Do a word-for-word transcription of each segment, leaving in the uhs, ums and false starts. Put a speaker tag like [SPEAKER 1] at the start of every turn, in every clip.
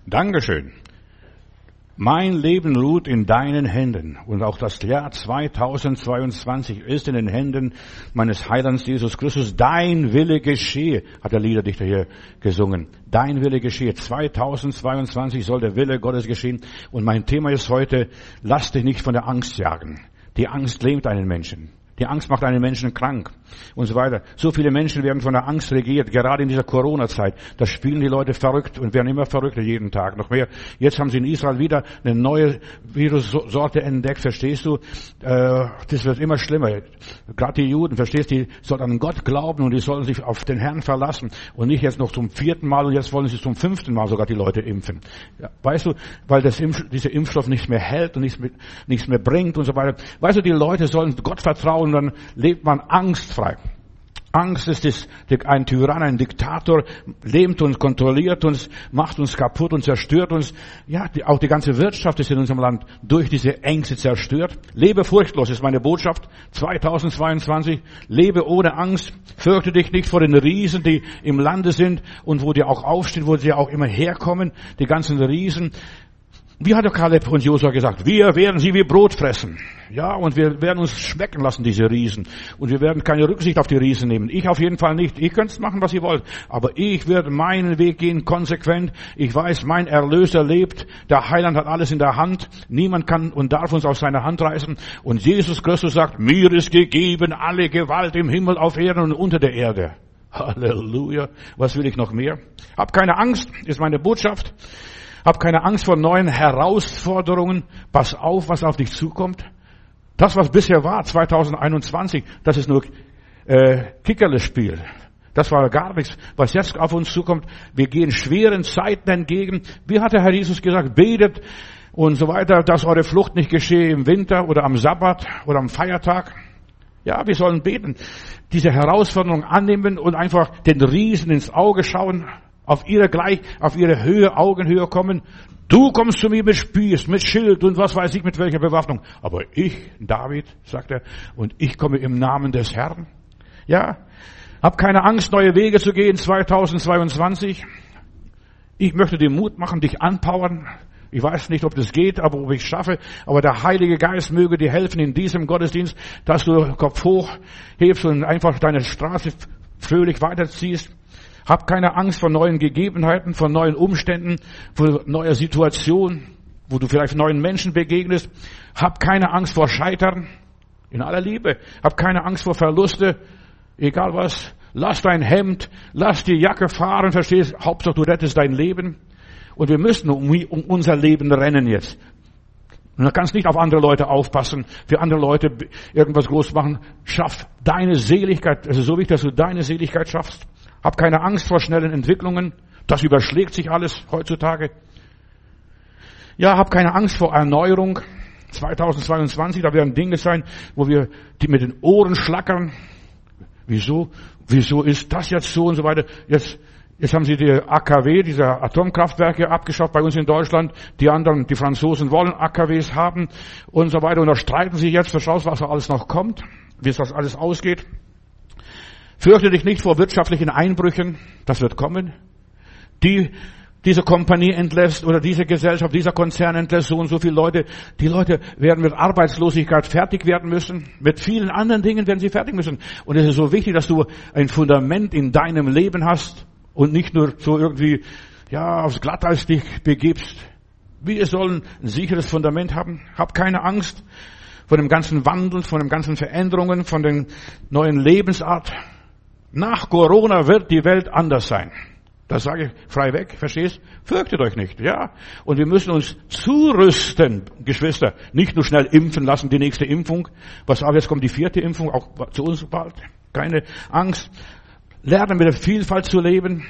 [SPEAKER 1] Dankeschön. Mein Leben ruht in deinen Händen. Und auch das Jahr zweitausendzweiundzwanzig ist in den Händen meines Heilands Jesus Christus. Dein Wille geschehe, hat der Liederdichter hier gesungen. Dein Wille geschehe. zweitausendzweiundzwanzig soll der Wille Gottes geschehen. Und mein Thema ist heute, lass dich nicht von der Angst jagen. Die Angst lähmt einen Menschen. Die Angst macht einen Menschen krank und so weiter. So viele Menschen werden von der Angst regiert, gerade in dieser Corona-Zeit. Da spielen die Leute verrückt und werden immer verrückter jeden Tag. Noch mehr. Jetzt haben sie in Israel wieder eine neue Virussorte entdeckt, verstehst du? Äh, das wird immer schlimmer. Gerade die Juden, verstehst du, die sollen an Gott glauben und die sollen sich auf den Herrn verlassen und nicht jetzt noch zum vierten Mal und jetzt wollen sie zum fünften Mal sogar die Leute impfen. Ja, weißt du, weil das Impf, dieser Impfstoff nichts mehr hält und nichts mehr, nichts mehr bringt und so weiter. Weißt du, die Leute sollen Gott vertrauen. Und dann lebt man angstfrei. Angst ist das, ein Tyrann, ein Diktator, lähmt uns, kontrolliert uns, macht uns kaputt und zerstört uns. Ja, die, auch die ganze Wirtschaft ist in unserem Land durch diese Ängste zerstört. Lebe furchtlos ist meine Botschaft. zweitausendzweiundzwanzig. Lebe ohne Angst. Fürchte dich nicht vor den Riesen, die im Lande sind und wo die auch aufstehen, wo sie auch immer herkommen. Die ganzen Riesen. Wie hat der Kaleb und Josua gesagt? Wir werden sie wie Brot fressen. Ja, und wir werden uns schmecken lassen, diese Riesen. Und wir werden keine Rücksicht auf die Riesen nehmen. Ich auf jeden Fall nicht. Ihr könnt machen, was ihr wollt. Aber ich werde meinen Weg gehen, konsequent. Ich weiß, mein Erlöser lebt. Der Heiland hat alles in der Hand. Niemand kann und darf uns aus seiner Hand reißen. Und Jesus Christus sagt, mir ist gegeben alle Gewalt im Himmel, auf Erden und unter der Erde. Halleluja. Was will ich noch mehr? Hab keine Angst, ist meine Botschaft. Hab keine Angst vor neuen Herausforderungen. Pass auf, was auf dich zukommt. Das, was bisher war, zweitausendeinundzwanzig, das ist nur äh, Kickerle-Spiel. Das war gar nichts, was jetzt auf uns zukommt. Wir gehen schweren Zeiten entgegen. Wie hat der Herr Jesus gesagt? Betet und so weiter, dass eure Flucht nicht geschehe im Winter oder am Sabbat oder am Feiertag. Ja, wir sollen beten, diese Herausforderung annehmen und einfach den Riesen ins Auge schauen, auf ihre gleich, auf ihre Höhe, Augenhöhe kommen. Du kommst zu mir mit Spieß, mit Schild und was weiß ich mit welcher Bewaffnung. Aber ich, David, sagt er, und ich komme im Namen des Herrn. Ja, hab keine Angst, neue Wege zu gehen zweitausendzweiundzwanzig. Ich möchte dir Mut machen, dich anpowern. Ich weiß nicht, ob das geht, aber ob ich es schaffe. Aber der Heilige Geist möge dir helfen in diesem Gottesdienst, dass du Kopf hoch hebst und einfach deine Straße fröhlich weiterziehst. Hab keine Angst vor neuen Gegebenheiten, vor neuen Umständen, vor neuer Situation, wo du vielleicht neuen Menschen begegnest. Hab keine Angst vor Scheitern, in aller Liebe. Hab keine Angst vor Verluste, egal was. Lass dein Hemd, lass die Jacke fahren, verstehst? Hauptsache du rettest dein Leben. Und wir müssen um, um unser Leben rennen jetzt. Und du kannst nicht auf andere Leute aufpassen, für andere Leute irgendwas groß machen. Schaff deine Seligkeit. Es ist so wichtig, dass du deine Seligkeit schaffst. Hab keine Angst vor schnellen Entwicklungen. Das überschlägt sich alles heutzutage. Ja, hab keine Angst vor Erneuerung. zweitausendzweiundzwanzig, da werden Dinge sein, wo wir die mit den Ohren schlackern. Wieso? Wieso ist das jetzt so und so weiter? Jetzt, jetzt haben sie die A K W, diese Atomkraftwerke abgeschafft bei uns in Deutschland. Die anderen, die Franzosen wollen A K Ws haben und so weiter. Und da streiten sie jetzt, verschaust, was da alles noch kommt, wie es das alles ausgeht. Fürchte dich nicht vor wirtschaftlichen Einbrüchen, das wird kommen. Die, diese Kompanie entlässt oder diese Gesellschaft, dieser Konzern entlässt so und so viele Leute. Die Leute werden mit Arbeitslosigkeit fertig werden müssen. Mit vielen anderen Dingen werden sie fertig müssen. Und es ist so wichtig, dass du ein Fundament in deinem Leben hast und nicht nur so irgendwie, ja, aufs Glatteis dich begibst. Wir sollen ein sicheres Fundament haben. Hab keine Angst vor dem ganzen Wandel, von den ganzen Veränderungen, von den neuen Lebensart. Nach Corona wird die Welt anders sein. Das sage ich frei weg, verstehst? Fürchtet euch nicht, ja. Und wir müssen uns zurüsten, Geschwister. Nicht nur schnell impfen lassen, die nächste Impfung. Was auch, jetzt kommt die vierte Impfung, auch zu uns bald. Keine Angst. Lernen mit der Vielfalt zu leben.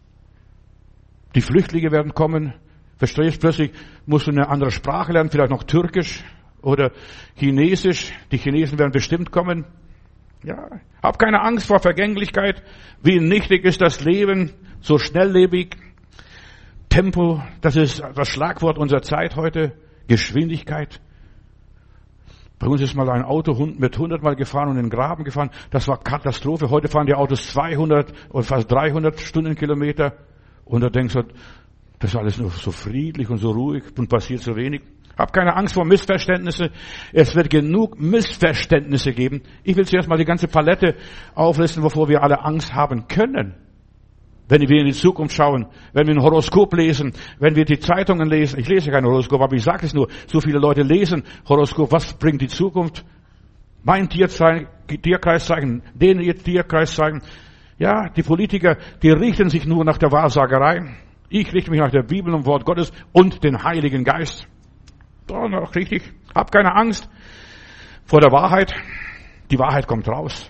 [SPEAKER 1] Die Flüchtlinge werden kommen. Verstehst? Plötzlich musst du eine andere Sprache lernen, vielleicht noch Türkisch oder Chinesisch. Die Chinesen werden bestimmt kommen. Ja, hab keine Angst vor Vergänglichkeit. Wie nichtig ist das Leben, so schnelllebig. Tempo, das ist das Schlagwort unserer Zeit heute. Geschwindigkeit. Bei uns ist mal ein Auto mit hundert Mal gefahren und in den Graben gefahren. Das war Katastrophe. Heute fahren die Autos zweihundert und fast dreihundert Stundenkilometer. Und da denkst du, Das ist alles nur so friedlich und so ruhig und passiert so wenig. Hab keine Angst vor Missverständnissen. Es wird genug Missverständnisse geben. Ich will zuerst mal die ganze Palette auflisten, wovor wir alle Angst haben können. Wenn wir in die Zukunft schauen, wenn wir ein Horoskop lesen, wenn wir die Zeitungen lesen. Ich lese kein Horoskop, aber ich sage es nur. So viele Leute lesen Horoskop. Was bringt die Zukunft? Mein Tierkreis zeigen, den ihr Tierkreis zeigen. Ja, die Politiker, die richten sich nur nach der Wahrsagerei. Ich richte mich nach der Bibel und Wort Gottes und den Heiligen Geist. Doch, noch richtig. Hab keine Angst vor der Wahrheit. Die Wahrheit kommt raus.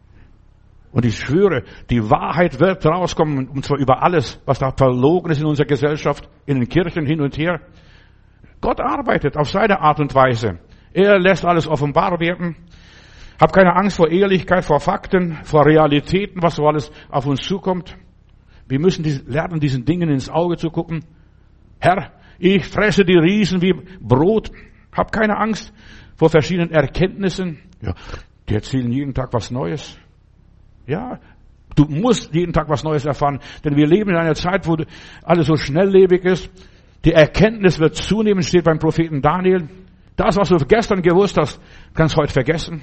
[SPEAKER 1] Und ich schwöre, die Wahrheit wird rauskommen, und zwar über alles, was da verlogen ist in unserer Gesellschaft, in den Kirchen hin und her. Gott arbeitet auf seine Art und Weise. Er lässt alles offenbar werden. Hab keine Angst vor Ehrlichkeit, vor Fakten, vor Realitäten, was so alles auf uns zukommt. Wir müssen lernen, diesen Dingen ins Auge zu gucken. Herr, ich fresse die Riesen wie Brot. Hab keine Angst vor verschiedenen Erkenntnissen. Ja, die erzählen jeden Tag was Neues. Ja, du musst jeden Tag was Neues erfahren, denn wir leben in einer Zeit, wo alles so schnelllebig ist. Die Erkenntnis wird zunehmen, steht beim Propheten Daniel. Das, was du gestern gewusst hast, kannst du heute vergessen.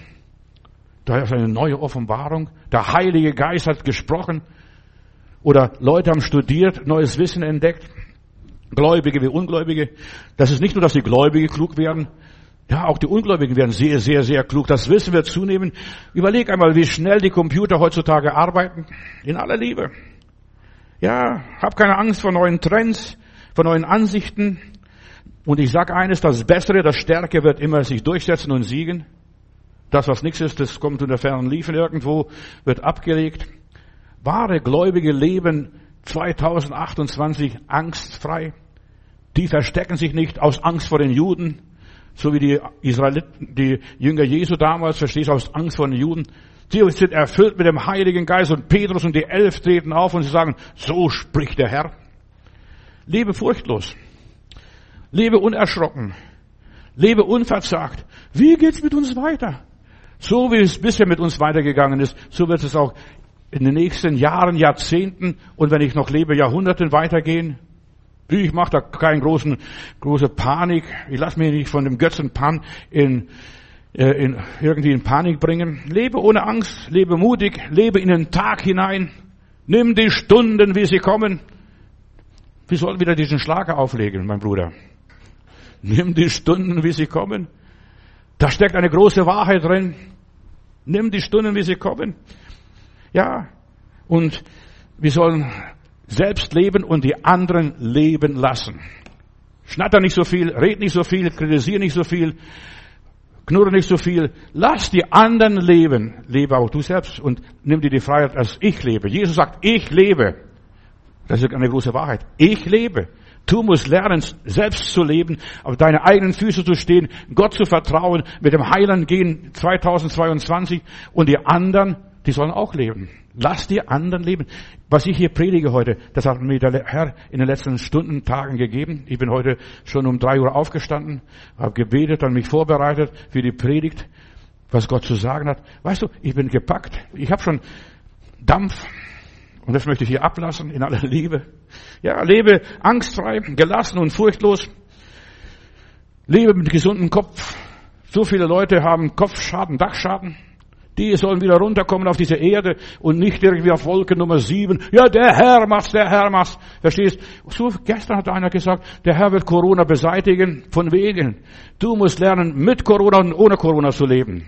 [SPEAKER 1] Da ist eine neue Offenbarung. Der Heilige Geist hat gesprochen. Oder Leute haben studiert, neues Wissen entdeckt. Gläubige wie Ungläubige. Das ist nicht nur, dass die Gläubige klug werden. Ja, auch die Ungläubigen werden sehr, sehr, sehr klug. Das Wissen wird zunehmen. Überleg einmal, wie schnell die Computer heutzutage arbeiten. In aller Liebe. Ja, hab keine Angst vor neuen Trends, vor neuen Ansichten. Und ich sage eines, das Bessere, das Stärke wird immer sich durchsetzen und siegen. Das, was nichts ist, das kommt unter fernen Liefen irgendwo, wird abgelegt. Wahre Gläubige leben zweitausendachtundzwanzig angstfrei. Die verstecken sich nicht aus Angst vor den Juden. So wie die Israeliten, die Jünger Jesu damals, verstehst du, aus Angst vor den Juden. Sie sind erfüllt mit dem Heiligen Geist und Petrus und die Elf treten auf und sie sagen, so spricht der Herr. Lebe furchtlos. Lebe unerschrocken. Lebe unverzagt. Wie geht's mit uns weiter? So wie es bisher mit uns weitergegangen ist, so wird es auch in den nächsten Jahren, Jahrzehnten und wenn ich noch lebe, Jahrhunderten weitergehen. Ich mache da keine großen, große Panik. Ich lasse mich nicht von dem Götzenpan in, äh, in, irgendwie in Panik bringen. Lebe ohne Angst, lebe mutig, lebe in den Tag hinein. Nimm die Stunden, wie sie kommen. Wir sollen wieder diesen Schlager auflegen, mein Bruder. Nimm die Stunden, wie sie kommen. Da steckt eine große Wahrheit drin. Nimm die Stunden, wie sie kommen. Ja, und wir sollen selbst leben und die anderen leben lassen. Schnatter nicht so viel, red nicht so viel, kritisiere nicht so viel, knurre nicht so viel. Lass die anderen leben. Lebe auch du selbst und nimm dir die Freiheit, dass ich lebe. Jesus sagt, ich lebe. Das ist eine große Wahrheit. Ich lebe. Du musst lernen, selbst zu leben, auf deine eigenen Füße zu stehen, Gott zu vertrauen, mit dem Heiland gehen zweitausendzweiundzwanzig und die anderen, die sollen auch leben. Lass die anderen leben. Was ich hier predige heute, das hat mir der Herr in den letzten Stunden, Tagen gegeben. Ich bin heute schon um drei Uhr aufgestanden, habe gebetet und mich vorbereitet für die Predigt, was Gott zu sagen hat. Weißt du, ich bin gepackt. Ich habe schon Dampf und das möchte ich hier ablassen in aller Liebe. Ja, lebe angstfrei, gelassen und furchtlos. Lebe mit gesundem Kopf. So viele Leute haben Kopfschaden, Dachschaden. Die sollen wieder runterkommen auf diese Erde und nicht irgendwie auf Wolke Nummer sieben. Ja, der Herr macht's, der Herr macht's. Verstehst? So, gestern hat einer gesagt, der Herr wird Corona beseitigen. Von wegen. Du musst lernen, mit Corona und ohne Corona zu leben.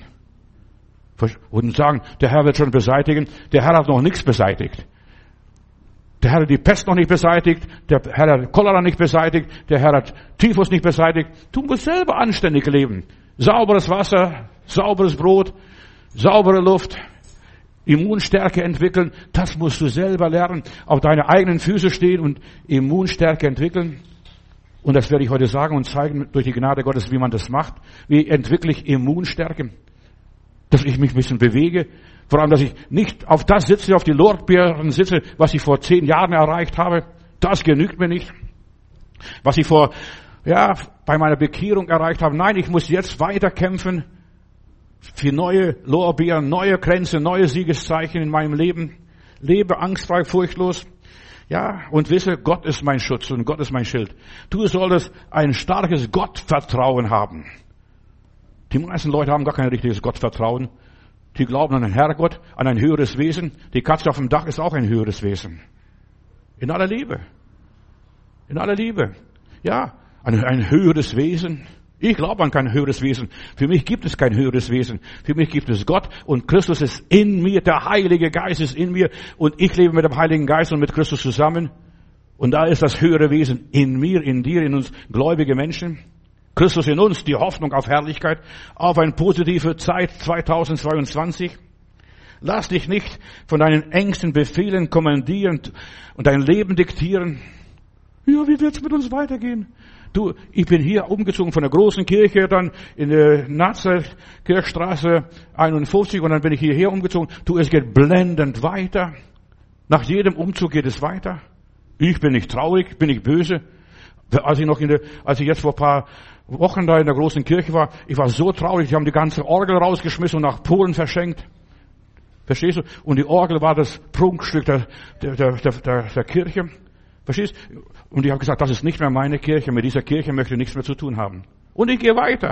[SPEAKER 1] Und sagen, der Herr wird schon beseitigen. Der Herr hat noch nichts beseitigt. Der Herr hat die Pest noch nicht beseitigt. Der Herr hat Cholera nicht beseitigt. Der Herr hat Typhus nicht beseitigt. Du musst selber anständig leben. Sauberes Wasser, sauberes Brot, saubere Luft, Immunstärke entwickeln, das musst du selber lernen, auf deine eigenen Füße stehen und Immunstärke entwickeln. Und das werde ich heute sagen und zeigen durch die Gnade Gottes, wie man das macht. Wie entwickle ich Immunstärke? Dass ich mich ein bisschen bewege. Vor allem, dass ich nicht auf das sitze, auf die Lorbeeren sitze, was ich vor zehn Jahren erreicht habe. Das genügt mir nicht. Was ich vor, ja, bei meiner Bekehrung erreicht habe. Nein, ich muss jetzt weiter kämpfen für neue Lorbeeren, neue Grenzen, neue Siegeszeichen in meinem Leben. Lebe angstfrei, furchtlos. Ja, und wisse, Gott ist mein Schutz und Gott ist mein Schild. Du solltest ein starkes Gottvertrauen haben. Die meisten Leute haben gar kein richtiges Gottvertrauen. Die glauben an einen Herrgott, an ein höheres Wesen. Die Katze auf dem Dach ist auch ein höheres Wesen. In aller Liebe. In aller Liebe. Ja, ein, ein höheres Wesen. Ich glaube an kein höheres Wesen. Für mich gibt es kein höheres Wesen. Für mich gibt es Gott und Christus ist in mir. Der Heilige Geist ist in mir und ich lebe mit dem Heiligen Geist und mit Christus zusammen. Und da ist das höhere Wesen in mir, in dir, in uns gläubige Menschen. Christus in uns, die Hoffnung auf Herrlichkeit, auf eine positive Zeit zweitausendzweiundzwanzig. Lass dich nicht von deinen Ängsten befehlen, kommandieren und dein Leben diktieren. Ja, wie wird's mit uns weitergehen? Du, ich bin hier umgezogen von der großen Kirche, dann in der Nazareth, Kirchstraße einundfünfzig und dann bin ich hierher umgezogen. Du, es geht blendend weiter. Nach jedem Umzug geht es weiter. Ich bin nicht traurig, bin nicht böse. Als ich noch in der, als ich jetzt vor ein paar Wochen da in der großen Kirche war, ich war so traurig, die haben die ganze Orgel rausgeschmissen und nach Polen verschenkt. Verstehst du? Und die Orgel war das Prunkstück der, der, der, der, der Kirche. Verstehst du? Und ich habe gesagt, das ist nicht mehr meine Kirche, mit dieser Kirche möchte ich nichts mehr zu tun haben. Und ich gehe weiter.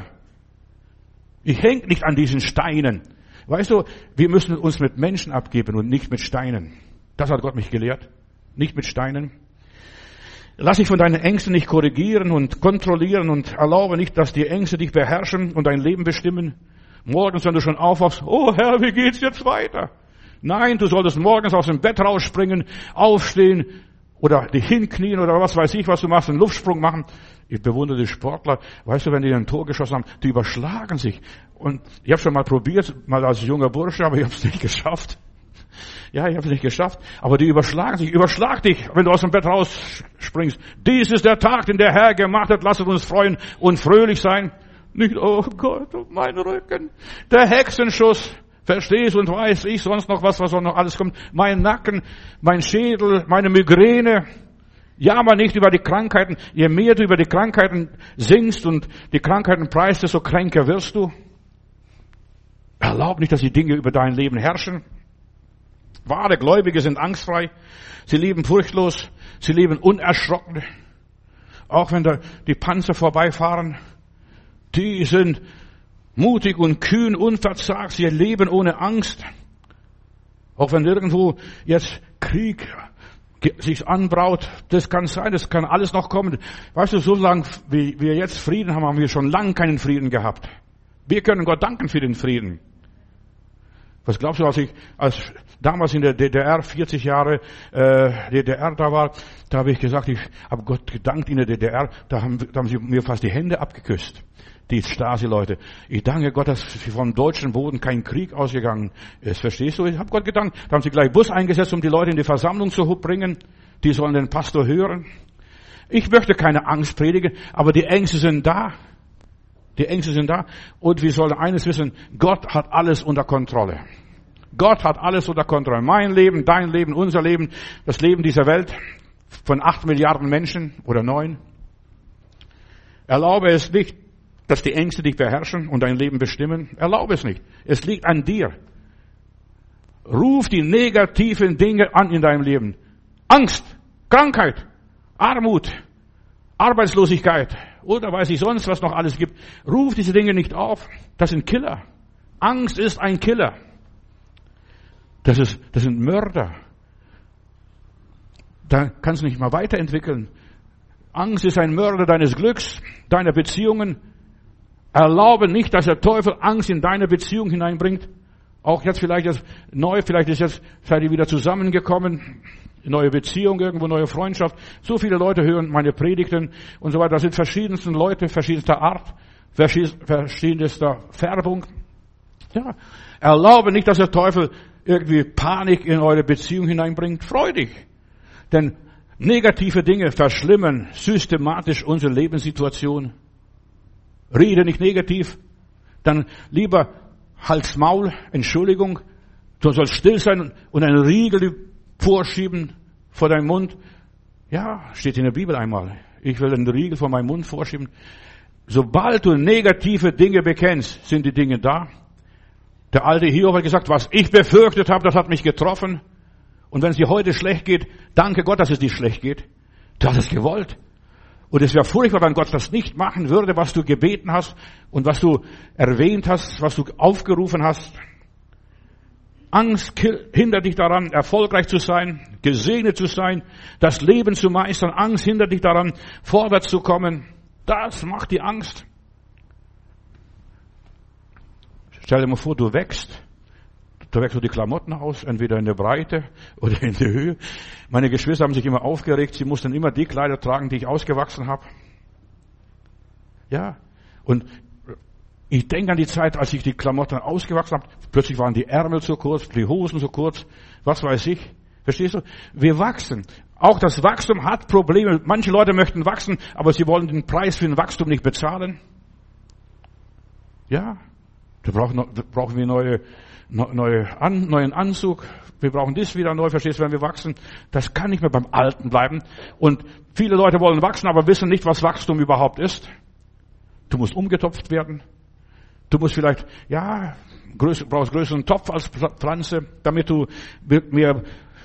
[SPEAKER 1] Ich hänge nicht an diesen Steinen. Weißt du, wir müssen uns mit Menschen abgeben und nicht mit Steinen. Das hat Gott mich gelehrt. Nicht mit Steinen. Lass dich von deinen Ängsten nicht korrigieren und kontrollieren und erlaube nicht, dass die Ängste dich beherrschen und dein Leben bestimmen. Morgens, wenn du schon aufwachst, oh Herr, wie geht's jetzt weiter? Nein, du solltest morgens aus dem Bett rausspringen, aufstehen oder dich hinknien oder was weiß ich, was du machst, einen Luftsprung machen. Ich bewundere die Sportler. Weißt du, wenn die ein Tor geschossen haben, die überschlagen sich. Und ich habe schon mal probiert, mal als junger Bursche, aber ich habe es nicht geschafft. Ja, ich habe es nicht geschafft, aber die überschlagen sich. Überschlag dich, wenn du aus dem Bett rausspringst. Dies ist der Tag, den der Herr gemacht hat. Lasst uns freuen und fröhlich sein. Nicht, oh Gott, oh mein Rücken. Der Hexenschuss. Verstehst und weiß ich sonst noch was, was noch alles kommt. Mein Nacken, mein Schädel, meine Migräne. Jammer nicht über die Krankheiten. Je mehr du über die Krankheiten singst und die Krankheiten preist, desto kränker wirst du. Erlaub nicht, dass die Dinge über dein Leben herrschen. Wahre Gläubige sind angstfrei. Sie leben furchtlos. Sie leben unerschrocken. Auch wenn da die Panzer vorbeifahren. Die sind mutig und kühn, unverzagt. Sie leben ohne Angst. Auch wenn irgendwo jetzt Krieg sich anbraut, das kann sein, das kann alles noch kommen. Weißt du, so lange wie wir jetzt Frieden haben, haben wir schon lange keinen Frieden gehabt. Wir können Gott danken für den Frieden. Was glaubst du, als ich als damals in der D D R vierzig Jahre äh, D D R da war, da habe ich gesagt, ich habe Gott gedankt in der D D R, da haben, da haben sie mir fast die Hände abgeküsst, die Stasi-Leute. Ich danke Gott, dass vom deutschen Boden kein Krieg ausgegangen ist. Verstehst du? Ich habe Gott gedankt. Da haben sie gleich Bus eingesetzt, um die Leute in die Versammlung zu bringen. Die sollen den Pastor hören. Ich möchte keine Angst predigen, aber die Ängste sind da. Die Ängste sind da. Und wir sollen eines wissen, Gott hat alles unter Kontrolle. Gott hat alles unter Kontrolle. Mein Leben, dein Leben, unser Leben, das Leben dieser Welt von acht Milliarden Menschen oder neun. Erlaube es nicht, dass die Ängste dich beherrschen und dein Leben bestimmen. Erlaube es nicht. Es liegt an dir. Ruf die negativen Dinge an in deinem Leben. Angst, Krankheit, Armut, Arbeitslosigkeit oder weiß ich sonst, was noch alles gibt. Ruf diese Dinge nicht auf. Das sind Killer. Angst ist ein Killer. Das ist, das sind Mörder. Da kannst du nicht mal weiterentwickeln. Angst ist ein Mörder deines Glücks, deiner Beziehungen. Erlaube nicht, dass der Teufel Angst in deine Beziehung hineinbringt. Auch jetzt vielleicht jetzt neu, vielleicht ist jetzt, seid ihr wieder zusammengekommen. Neue Beziehung, irgendwo neue Freundschaft. So viele Leute hören meine Predigten und so weiter. Das sind verschiedenste Leute, verschiedenster Art, verschiedenster Färbung. Ja, erlaube nicht, dass der Teufel irgendwie Panik in eure Beziehung hineinbringt. Freu dich. Denn negative Dinge verschlimmern systematisch unsere Lebenssituation. Rede nicht negativ. Dann lieber Hals, Maul, Entschuldigung. Du sollst still sein und einen Riegel vorschieben vor deinem Mund. Ja, steht in der Bibel einmal. Ich will einen Riegel vor meinem Mund vorschieben. Sobald du negative Dinge bekennst, sind die Dinge da. Der alte Hiob hat gesagt, was ich befürchtet habe, das hat mich getroffen. Und wenn es dir heute schlecht geht, danke Gott, dass es dir schlecht geht. Du hast es gewollt. Und es wäre furchtbar, wenn Gott das nicht machen würde, was du gebeten hast und was du erwähnt hast, was du aufgerufen hast. Angst hindert dich daran, erfolgreich zu sein, gesegnet zu sein, das Leben zu meistern. Angst hindert dich daran, vorwärts zu kommen. Das macht die Angst. Stell dir mal vor, du wächst. Da wächst du die Klamotten aus, entweder in der Breite oder in der Höhe. Meine Geschwister haben sich immer aufgeregt, sie mussten immer die Kleider tragen, die ich ausgewachsen habe. Ja, und ich denke an die Zeit, als ich die Klamotten ausgewachsen habe. Plötzlich waren die Ärmel zu kurz, die Hosen zu kurz, was weiß ich. Verstehst du? Wir wachsen. Auch das Wachstum hat Probleme. Manche Leute möchten wachsen, aber sie wollen den Preis für ein Wachstum nicht bezahlen. Ja, da brauchen, brauchen wir neue Neue An, neuen Anzug, wir brauchen das wieder neu, verstehst du, wenn wir wachsen. Das kann nicht mehr beim Alten bleiben. Und viele Leute wollen wachsen, aber wissen nicht, was Wachstum überhaupt ist. Du musst umgetopft werden. Du musst vielleicht, ja, größ, brauchst größeren Topf als Pflanze, damit du mehr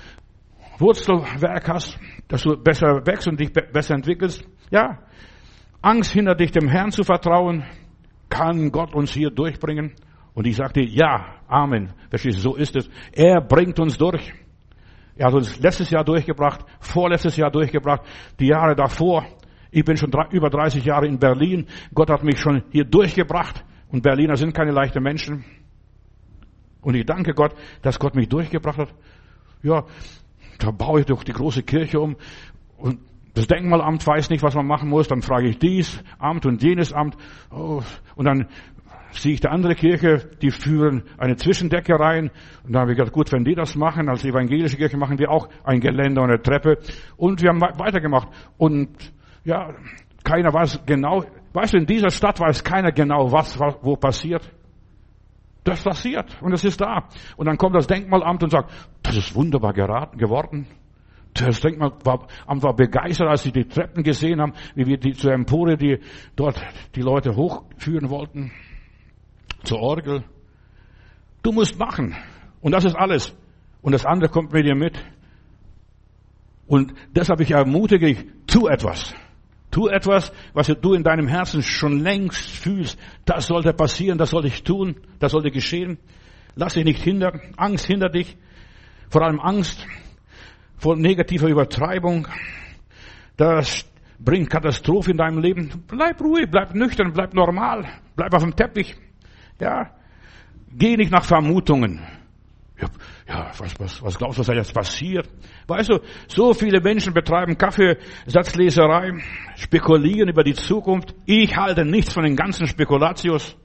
[SPEAKER 1] Wurzelwerk hast, dass du besser wächst und dich besser entwickelst. Ja, Angst hindert dich, dem Herrn zu vertrauen. Kann Gott uns hier durchbringen? Und ich sagte, ja, Amen. Verstehst du, so ist es. Er bringt uns durch. Er hat uns letztes Jahr durchgebracht, vorletztes Jahr durchgebracht, die Jahre davor. Ich bin schon über dreißig Jahre in Berlin. Gott hat mich schon hier durchgebracht. Und Berliner sind keine leichten Menschen. Und ich danke Gott, dass Gott mich durchgebracht hat. Ja, da baue ich doch die große Kirche um. Und das Denkmalamt weiß nicht, was man machen muss. Dann frage ich dies Amt und jenes Amt. Oh, und dann sehe ich die andere Kirche, die führen eine Zwischendecke rein. Und da habe ich gedacht, gut, wenn die das machen, als evangelische Kirche machen wir auch ein Geländer und eine Treppe. Und wir haben weitergemacht. Und ja, keiner weiß genau, weißt du, in dieser Stadt weiß keiner genau, was wo passiert. Das passiert und es ist da. Und dann kommt das Denkmalamt und sagt, das ist wunderbar geraten, geworden. Das Denkmalamt war, war begeistert, als sie die Treppen gesehen haben, wie wir die zur Empore, die dort die Leute hochführen wollten. Zur Orgel. Du musst machen. Und das ist alles. Und das andere kommt mit dir mit. Und deshalb ich ermutige dich, tu etwas. Tu etwas, was du in deinem Herzen schon längst fühlst. Das sollte passieren, das sollte ich tun, das sollte geschehen. Lass dich nicht hindern. Angst hindert dich. Vor allem Angst vor negativer Übertreibung. Das bringt Katastrophe in deinem Leben. Bleib ruhig, bleib nüchtern, bleib normal. Bleib auf dem Teppich. Ja, geh nicht nach Vermutungen. Ja, ja was, was, was glaubst du, was da jetzt passiert? Weißt du, so viele Menschen betreiben Kaffeesatzleserei, spekulieren über die Zukunft. Ich halte nichts von den ganzen Spekulatius.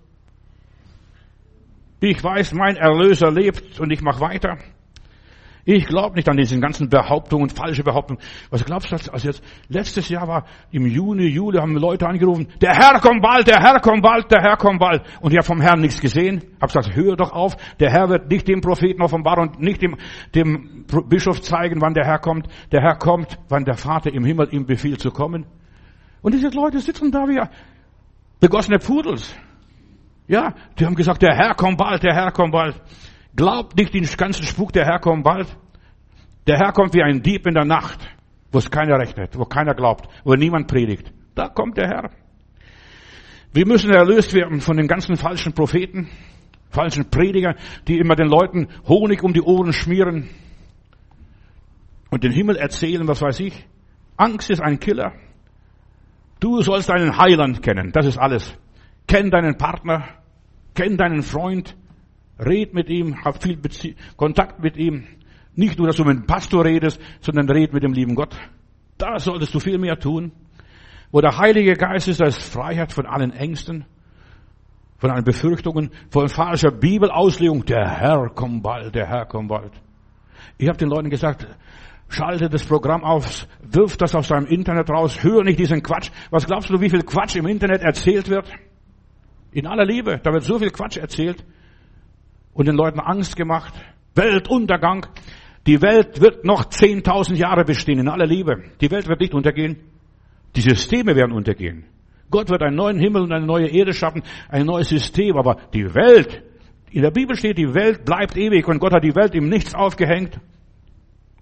[SPEAKER 1] Ich weiß, mein Erlöser lebt und ich mache weiter. Ich glaube nicht an diesen ganzen Behauptungen, falsche Behauptungen. Was glaubst du, als jetzt letztes Jahr war, im Juni, Juli haben Leute angerufen, der Herr kommt bald, der Herr kommt bald, der Herr kommt bald. Und ich habe vom Herrn nichts gesehen. Hab gesagt, hör doch auf, der Herr wird nicht dem Propheten offenbaren und nicht dem, dem Bischof zeigen, wann der Herr kommt. Der Herr kommt, wann der Vater im Himmel ihm befiehlt zu kommen. Und diese Leute sitzen da wie begossene Pudels. Ja, die haben gesagt, der Herr kommt bald, der Herr kommt bald. Glaubt nicht den ganzen Spuk, der Herr kommt bald. Der Herr kommt wie ein Dieb in der Nacht, wo es keiner rechnet, wo keiner glaubt, wo niemand predigt. Da kommt der Herr. Wir müssen erlöst werden von den ganzen falschen Propheten, falschen Predigern, die immer den Leuten Honig um die Ohren schmieren und den Himmel erzählen, was weiß ich. Angst ist ein Killer. Du sollst deinen Heiland kennen, das ist alles. Kenn deinen Partner, kenn deinen Freund, red mit ihm, hab viel Bezie- Kontakt mit ihm. Nicht nur, dass du mit dem Pastor redest, sondern red mit dem lieben Gott. Da solltest du viel mehr tun. Wo der Heilige Geist ist, da ist Freiheit von allen Ängsten, von allen Befürchtungen, von falscher Bibelauslegung. Der Herr kommt bald, der Herr kommt bald. Ich habe den Leuten gesagt, schalte das Programm auf, wirf das aus deinem Internet raus, hör nicht diesen Quatsch. Was glaubst du, wie viel Quatsch im Internet erzählt wird? In aller Liebe, da wird so viel Quatsch erzählt und den Leuten Angst gemacht. Weltuntergang. Die Welt wird noch zehntausend Jahre bestehen, in aller Liebe. Die Welt wird nicht untergehen. Die Systeme werden untergehen. Gott wird einen neuen Himmel und eine neue Erde schaffen, ein neues System. Aber die Welt, in der Bibel steht, die Welt bleibt ewig und Gott hat die Welt ihm nichts aufgehängt.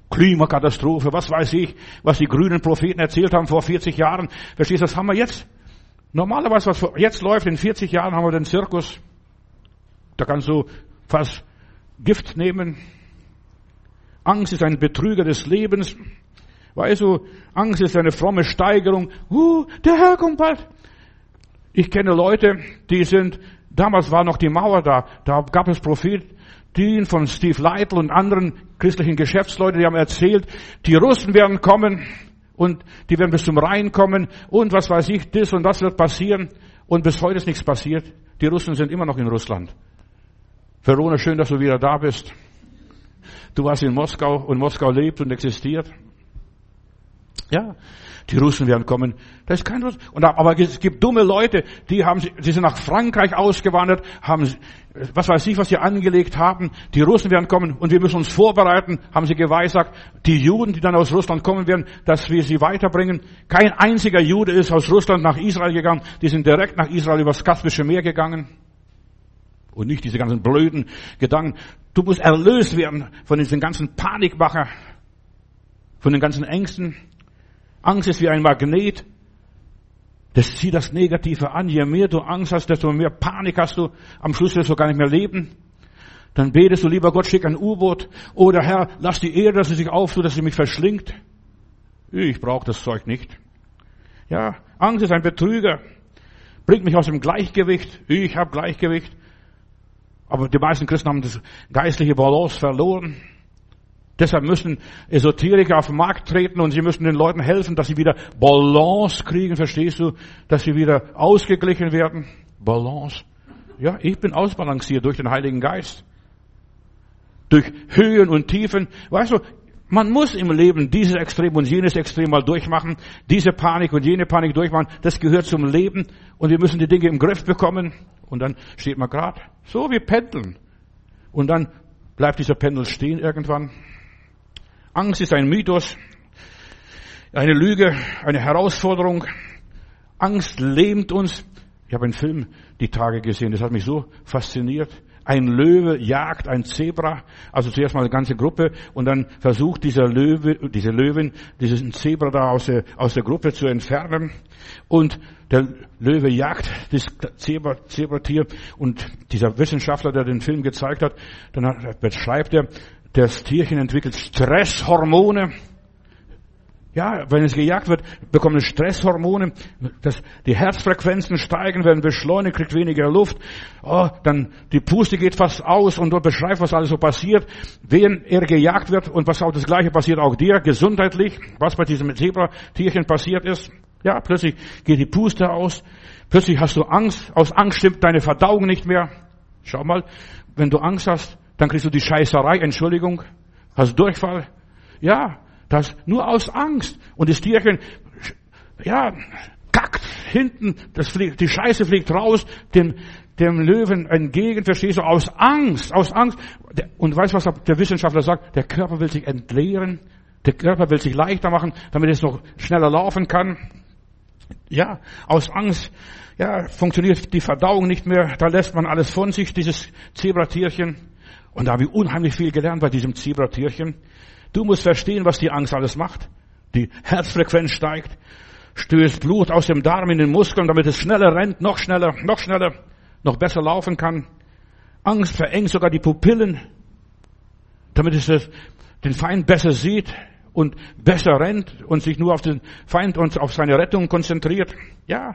[SPEAKER 1] Klimakatastrophe, was weiß ich, was die grünen Propheten erzählt haben vor vierzig Jahren. Verstehst du, das haben wir jetzt. Normalerweise, was jetzt läuft, in vierzig Jahren haben wir den Zirkus. Da kannst du fast Gift nehmen. Angst ist ein Betrüger des Lebens. Weißt du, Angst ist eine fromme Steigerung. Uh, der Herr kommt bald. Ich kenne Leute, die sind, damals war noch die Mauer da, da gab es Prophetien von Steve Lytle und anderen christlichen Geschäftsleuten, die haben erzählt, die Russen werden kommen und die werden bis zum Rhein kommen und was weiß ich, das und das wird passieren. Und bis heute ist nichts passiert. Die Russen sind immer noch in Russland. Verona, schön, dass du wieder da bist. Du warst in Moskau und Moskau lebt und existiert. Ja, die Russen werden kommen. Da ist kein Russ. Und aber es gibt dumme Leute, die haben, die sind nach Frankreich ausgewandert, haben, was weiß ich, was sie angelegt haben. Die Russen werden kommen und wir müssen uns vorbereiten, haben sie geweissagt. Die Juden, die dann aus Russland kommen werden, dass wir sie weiterbringen. Kein einziger Jude ist aus Russland nach Israel gegangen. Die sind direkt nach Israel übers Kaspische Meer gegangen. Und nicht diese ganzen blöden Gedanken. Du musst erlöst werden von diesen ganzen Panikmacher, von den ganzen Ängsten. Angst ist wie ein Magnet. Das zieht das Negative an. Je mehr du Angst hast, desto mehr Panik hast du. Am Schluss wirst du gar nicht mehr leben. Dann betest du, lieber Gott, schick ein U-Boot. Oder Herr, lass die Erde, dass sie sich auftut, dass sie mich verschlingt. Ich brauche das Zeug nicht. Ja, Angst ist ein Betrüger. Bringt mich aus dem Gleichgewicht. Ich habe Gleichgewicht. Aber die meisten Christen haben das geistliche Balance verloren. Deshalb müssen Esoteriker auf den Markt treten und sie müssen den Leuten helfen, dass sie wieder Balance kriegen, verstehst du? Dass sie wieder ausgeglichen werden. Balance. Ja, ich bin ausbalanciert durch den Heiligen Geist. Durch Höhen und Tiefen. Weißt du, man muss im Leben dieses Extrem und jenes Extrem mal durchmachen. Diese Panik und jene Panik durchmachen. Das gehört zum Leben. Und wir müssen die Dinge im Griff bekommen. Und dann steht man gerade so wie pendeln. Und dann bleibt dieser Pendel stehen irgendwann. Angst ist ein Mythos, eine Lüge, eine Herausforderung. Angst lähmt uns. Ich habe einen Film die Tage gesehen, das hat mich so fasziniert. Ein Löwe jagt ein Zebra, also zuerst mal eine ganze Gruppe und dann versucht dieser Löwe, diese Löwin, diesen Zebra da aus der, aus der Gruppe zu entfernen. Und der Löwe jagt das Zebra, Zebratier und dieser Wissenschaftler, der den Film gezeigt hat, dann hat, beschreibt er, das Tierchen entwickelt Stresshormone. Ja, wenn es gejagt wird, bekommen es Stresshormone. Das, die Herzfrequenzen steigen, werden beschleunigt, kriegt weniger Luft. Oh, dann die Puste geht fast aus und dort beschreibt, was alles so passiert, wenn er gejagt wird und was auch das Gleiche passiert auch dir gesundheitlich, was bei diesem Zebra-Tierchen passiert ist. Ja, plötzlich geht die Puste aus. Plötzlich hast du Angst. Aus Angst stimmt deine Verdauung nicht mehr. Schau mal, wenn du Angst hast, dann kriegst du die Scheißerei, Entschuldigung, hast Durchfall. Ja, das nur aus Angst. Und das Tierchen, ja, kackt hinten, das fliegt, die Scheiße fliegt raus, dem, dem Löwen entgegen, verstehst du, aus Angst, aus Angst. Und weißt du, was der Wissenschaftler sagt? Der Körper will sich entleeren, der Körper will sich leichter machen, damit es noch schneller laufen kann. Ja, aus Angst, ja, funktioniert die Verdauung nicht mehr, da lässt man alles von sich, dieses Zebratierchen. Und da habe ich unheimlich viel gelernt bei diesem Zebratierchen. Du musst verstehen, was die Angst alles macht. Die Herzfrequenz steigt, stößt Blut aus dem Darm in den Muskeln, damit es schneller rennt, noch schneller, noch schneller, noch besser laufen kann. Angst verengt sogar die Pupillen, damit es den Feind besser sieht und besser rennt und sich nur auf den Feind und auf seine Rettung konzentriert. Ja.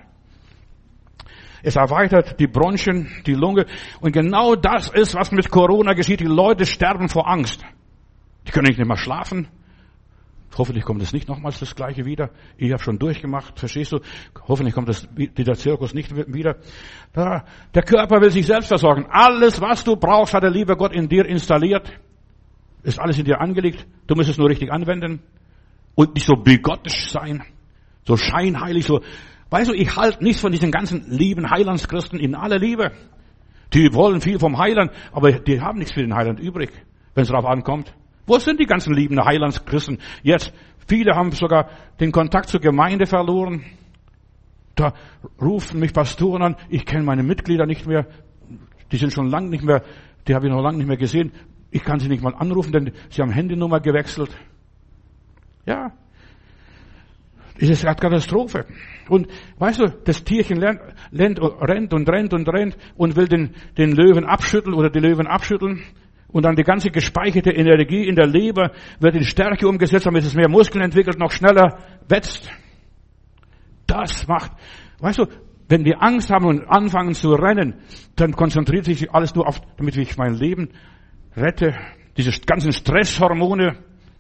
[SPEAKER 1] Es erweitert die Bronchien, die Lunge. Und genau das ist, was mit Corona geschieht. Die Leute sterben vor Angst. Die können nicht mehr schlafen. Hoffentlich kommt es nicht nochmals das Gleiche wieder. Ich habe schon durchgemacht, verstehst du? Hoffentlich kommt das, dieser Zirkus nicht wieder. Der Körper will sich selbst versorgen. Alles, was du brauchst, hat der liebe Gott in dir installiert. Ist alles in dir angelegt. Du musst es nur richtig anwenden. Und nicht so bigottisch sein. So scheinheilig, so. Weißt du, ich halte nichts von diesen ganzen lieben Heilandschristen in aller Liebe. Die wollen viel vom Heiland, aber die haben nichts für den Heiland übrig, wenn es darauf ankommt. Wo sind die ganzen lieben Heilandschristen jetzt? Viele haben sogar den Kontakt zur Gemeinde verloren. Da rufen mich Pastoren an, ich kenne meine Mitglieder nicht mehr. Die sind schon lange nicht mehr, die habe ich noch lange nicht mehr gesehen. Ich kann sie nicht mal anrufen, denn sie haben Handynummer gewechselt. Ja. Das ist eine Katastrophe. Und weißt du, das Tierchen lernt, lernt, rennt und rennt und rennt und will den, den Löwen abschütteln oder die Löwen abschütteln. Und dann die ganze gespeicherte Energie in der Leber wird in Stärke umgesetzt, damit es mehr Muskeln entwickelt, noch schneller wächst. Das macht, weißt du, wenn wir Angst haben und anfangen zu rennen, dann konzentriert sich alles nur auf, damit ich mein Leben rette. Diese ganzen Stresshormone,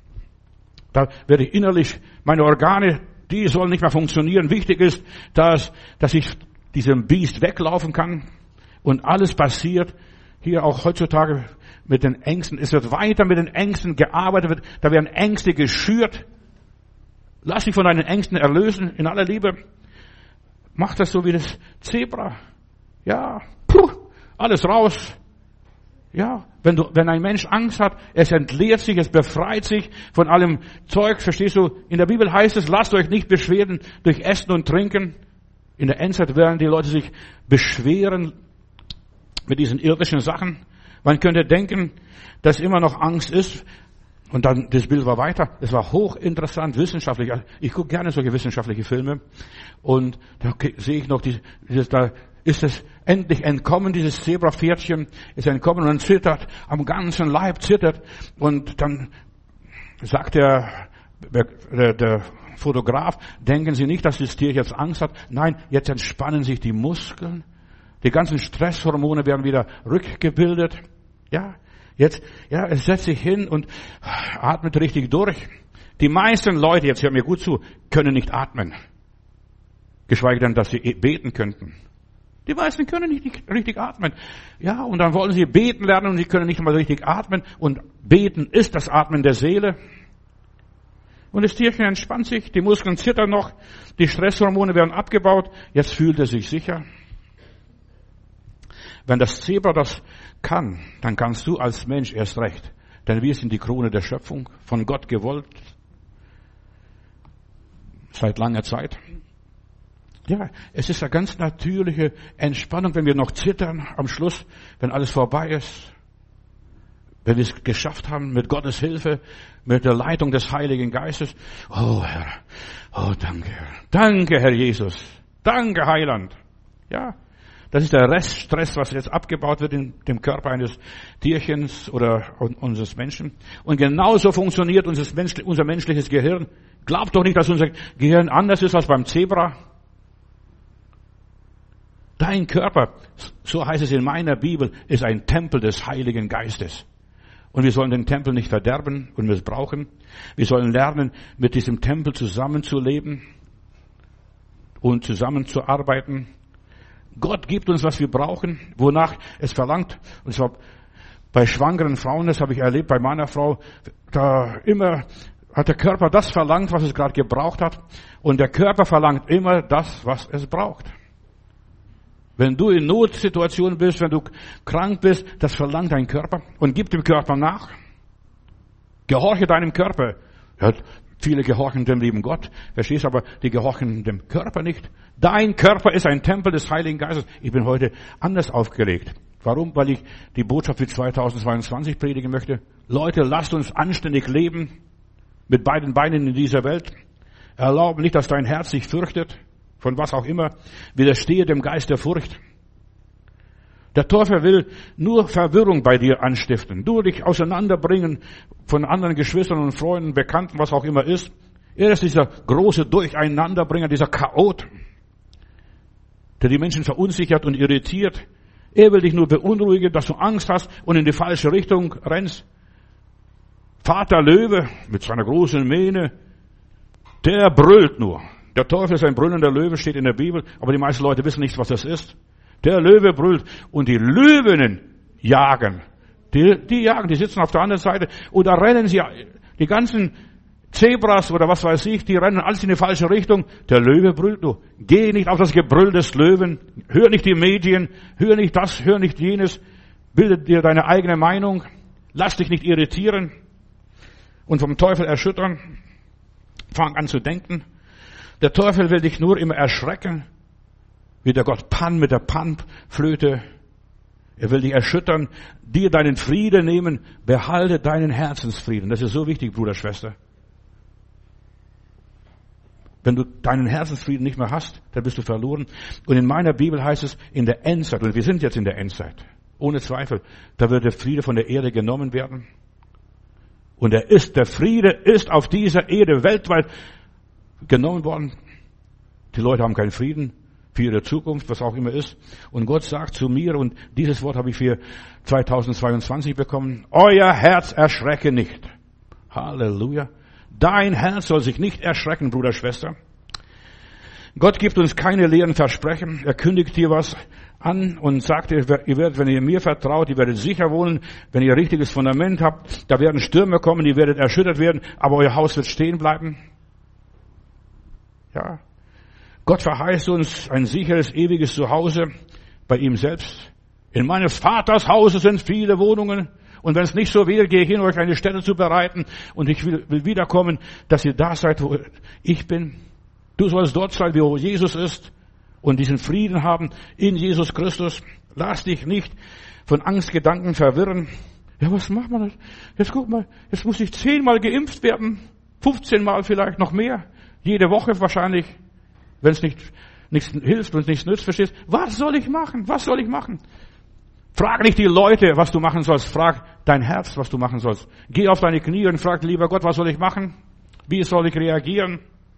[SPEAKER 1] da werde ich innerlich, meine Organe, die sollen nicht mehr funktionieren. Wichtig ist, dass, dass ich diesem Biest weglaufen kann. Und alles passiert hier auch heutzutage mit den Ängsten. Es wird weiter mit den Ängsten gearbeitet, wird, da werden Ängste geschürt. Lass dich von deinen Ängsten erlösen, in aller Liebe. Mach das so wie das Zebra. Ja, puh, alles raus. Ja, wenn du, wenn ein Mensch Angst hat, es entleert sich, es befreit sich von allem Zeug, verstehst du? In der Bibel heißt es, lasst euch nicht beschweren durch Essen und Trinken. In der Endzeit werden die Leute sich beschweren mit diesen irdischen Sachen. Man könnte denken, dass immer noch Angst ist. Und dann, das Bild war weiter. Es war hochinteressant, wissenschaftlich. Ich gucke gerne solche wissenschaftliche Filme. Und da sehe ich noch, die, dieses, da ist es endlich entkommen, dieses Zebrapferdchen ist entkommen und zittert, am ganzen Leib zittert. Und dann sagt der, der, der Fotograf, denken Sie nicht, dass das Tier jetzt Angst hat. Nein, jetzt entspannen sich die Muskeln. Die ganzen Stresshormone werden wieder rückgebildet. Ja, jetzt, ja, es setzt sich hin und atmet richtig durch. Die meisten Leute, jetzt hört mir gut zu, können nicht atmen. Geschweige denn, dass sie beten könnten. Die meisten können nicht, nicht richtig atmen. Ja, und dann wollen sie beten lernen und sie können nicht mal richtig atmen. Und beten ist das Atmen der Seele. Und das Tierchen entspannt sich, die Muskeln zittern noch, die Stresshormone werden abgebaut. Jetzt fühlt er sich sicher. Wenn das Zebra das kann, dann kannst du als Mensch erst recht. Denn wir sind die Krone der Schöpfung, von Gott gewollt, seit langer Zeit. Ja, es ist eine ganz natürliche Entspannung, wenn wir noch zittern am Schluss, wenn alles vorbei ist. Wenn wir es geschafft haben, mit Gottes Hilfe, mit der Leitung des Heiligen Geistes. Oh Herr, oh danke Herr, danke Herr Jesus, danke Heiland. Ja, das ist der Reststress, was jetzt abgebaut wird in dem Körper eines Tierchens oder unseres Menschen. Und genauso funktioniert unser, Mensch, unser menschliches Gehirn. Glaubt doch nicht, dass unser Gehirn anders ist als beim Zebra. Dein Körper, so heißt es in meiner Bibel, ist ein Tempel des Heiligen Geistes. Und wir sollen den Tempel nicht verderben und missbrauchen. Wir sollen lernen, mit diesem Tempel zusammenzuleben und zusammenzuarbeiten. Gott gibt uns, was wir brauchen, wonach es verlangt. Und zwar bei schwangeren Frauen, das habe ich erlebt, bei meiner Frau, da immer hat der Körper das verlangt, was es gerade gebraucht hat. Und der Körper verlangt immer das, was es braucht. Wenn du in Notsituationen bist, wenn du krank bist, das verlangt dein Körper und gib dem Körper nach. Gehorche deinem Körper. Ja, viele gehorchen dem lieben Gott, verstehst, aber die gehorchen dem Körper nicht. Dein Körper ist ein Tempel des Heiligen Geistes. Ich bin heute anders aufgelegt. Warum? Weil ich die Botschaft für zweitausendzweiundzwanzig predigen möchte. Leute, lasst uns anständig leben, mit beiden Beinen in dieser Welt. Erlaube nicht, dass dein Herz sich fürchtet, von was auch immer. Widerstehe dem Geist der Furcht. Der Teufel will nur Verwirrung bei dir anstiften. Du dich auseinanderbringen von anderen Geschwistern und Freunden, Bekannten, was auch immer ist. Er ist dieser große Durcheinanderbringer, dieser Chaot, der die Menschen verunsichert und irritiert. Er will dich nur beunruhigen, dass du Angst hast und in die falsche Richtung rennst. Vater Löwe mit seiner großen Mähne, der brüllt nur. Der Teufel ist ein brüllender Löwe, steht in der Bibel, aber die meisten Leute wissen nicht, was das ist. Der Löwe brüllt und die Löwinnen jagen. Die, die jagen, die sitzen auf der anderen Seite und da rennen sie, die ganzen Zebras oder was weiß ich, die rennen alles in die falsche Richtung. Der Löwe brüllt nur. Geh nicht auf das Gebrüll des Löwen, hör nicht die Medien, hör nicht das, hör nicht jenes, bilde dir deine eigene Meinung, lass dich nicht irritieren und vom Teufel erschüttern. Fang an zu denken. Der Teufel will dich nur immer erschrecken, wie der Gott Pan mit der Panflöte. Er will dich erschüttern, dir deinen Frieden nehmen, behalte deinen Herzensfrieden. Das ist so wichtig, Bruder, Schwester. Wenn du deinen Herzensfrieden nicht mehr hast, dann bist du verloren. Und in meiner Bibel heißt es, in der Endzeit, und wir sind jetzt in der Endzeit, ohne Zweifel, da wird der Friede von der Erde genommen werden. Und er ist, der Friede ist auf dieser Erde weltweit genommen worden. Die Leute haben keinen Frieden für ihre Zukunft, was auch immer ist. Und Gott sagt zu mir, und dieses Wort habe ich für zweitausendzweiundzwanzig bekommen, euer Herz erschrecke nicht. Halleluja. Dein Herz soll sich nicht erschrecken, Bruder, Schwester. Gott gibt uns keine leeren Versprechen. Er kündigt dir was an und sagt, ihr werdet, wenn ihr mir vertraut, ihr werdet sicher wohnen, wenn ihr richtiges Fundament habt, da werden Stürme kommen, ihr werdet erschüttert werden, aber euer Haus wird stehen bleiben. Ja. Gott verheißt uns ein sicheres, ewiges Zuhause bei ihm selbst. In meines Vaters Hause sind viele Wohnungen. Und wenn es nicht so wäre, gehe ich hin, euch eine Stätte zu bereiten. Und ich will, will wiederkommen, dass ihr da seid, wo ich bin. Du sollst dort sein, wo Jesus ist. Und diesen Frieden haben in Jesus Christus. Lass dich nicht von Angstgedanken verwirren. Ja, was macht man jetzt? Jetzt guck mal, jetzt muss ich zehnmal geimpft werden. fünfzehnmal vielleicht, noch mehr. Jede Woche wahrscheinlich. Wenn es nicht, nichts hilft und es nichts nützt, verstehst? Was soll ich machen? Was soll ich machen? Frag nicht die Leute, was du machen sollst. Frag dein Herz, was du machen sollst. Geh auf deine Knie und frag, lieber Gott, was soll ich machen? Wie soll ich reagieren?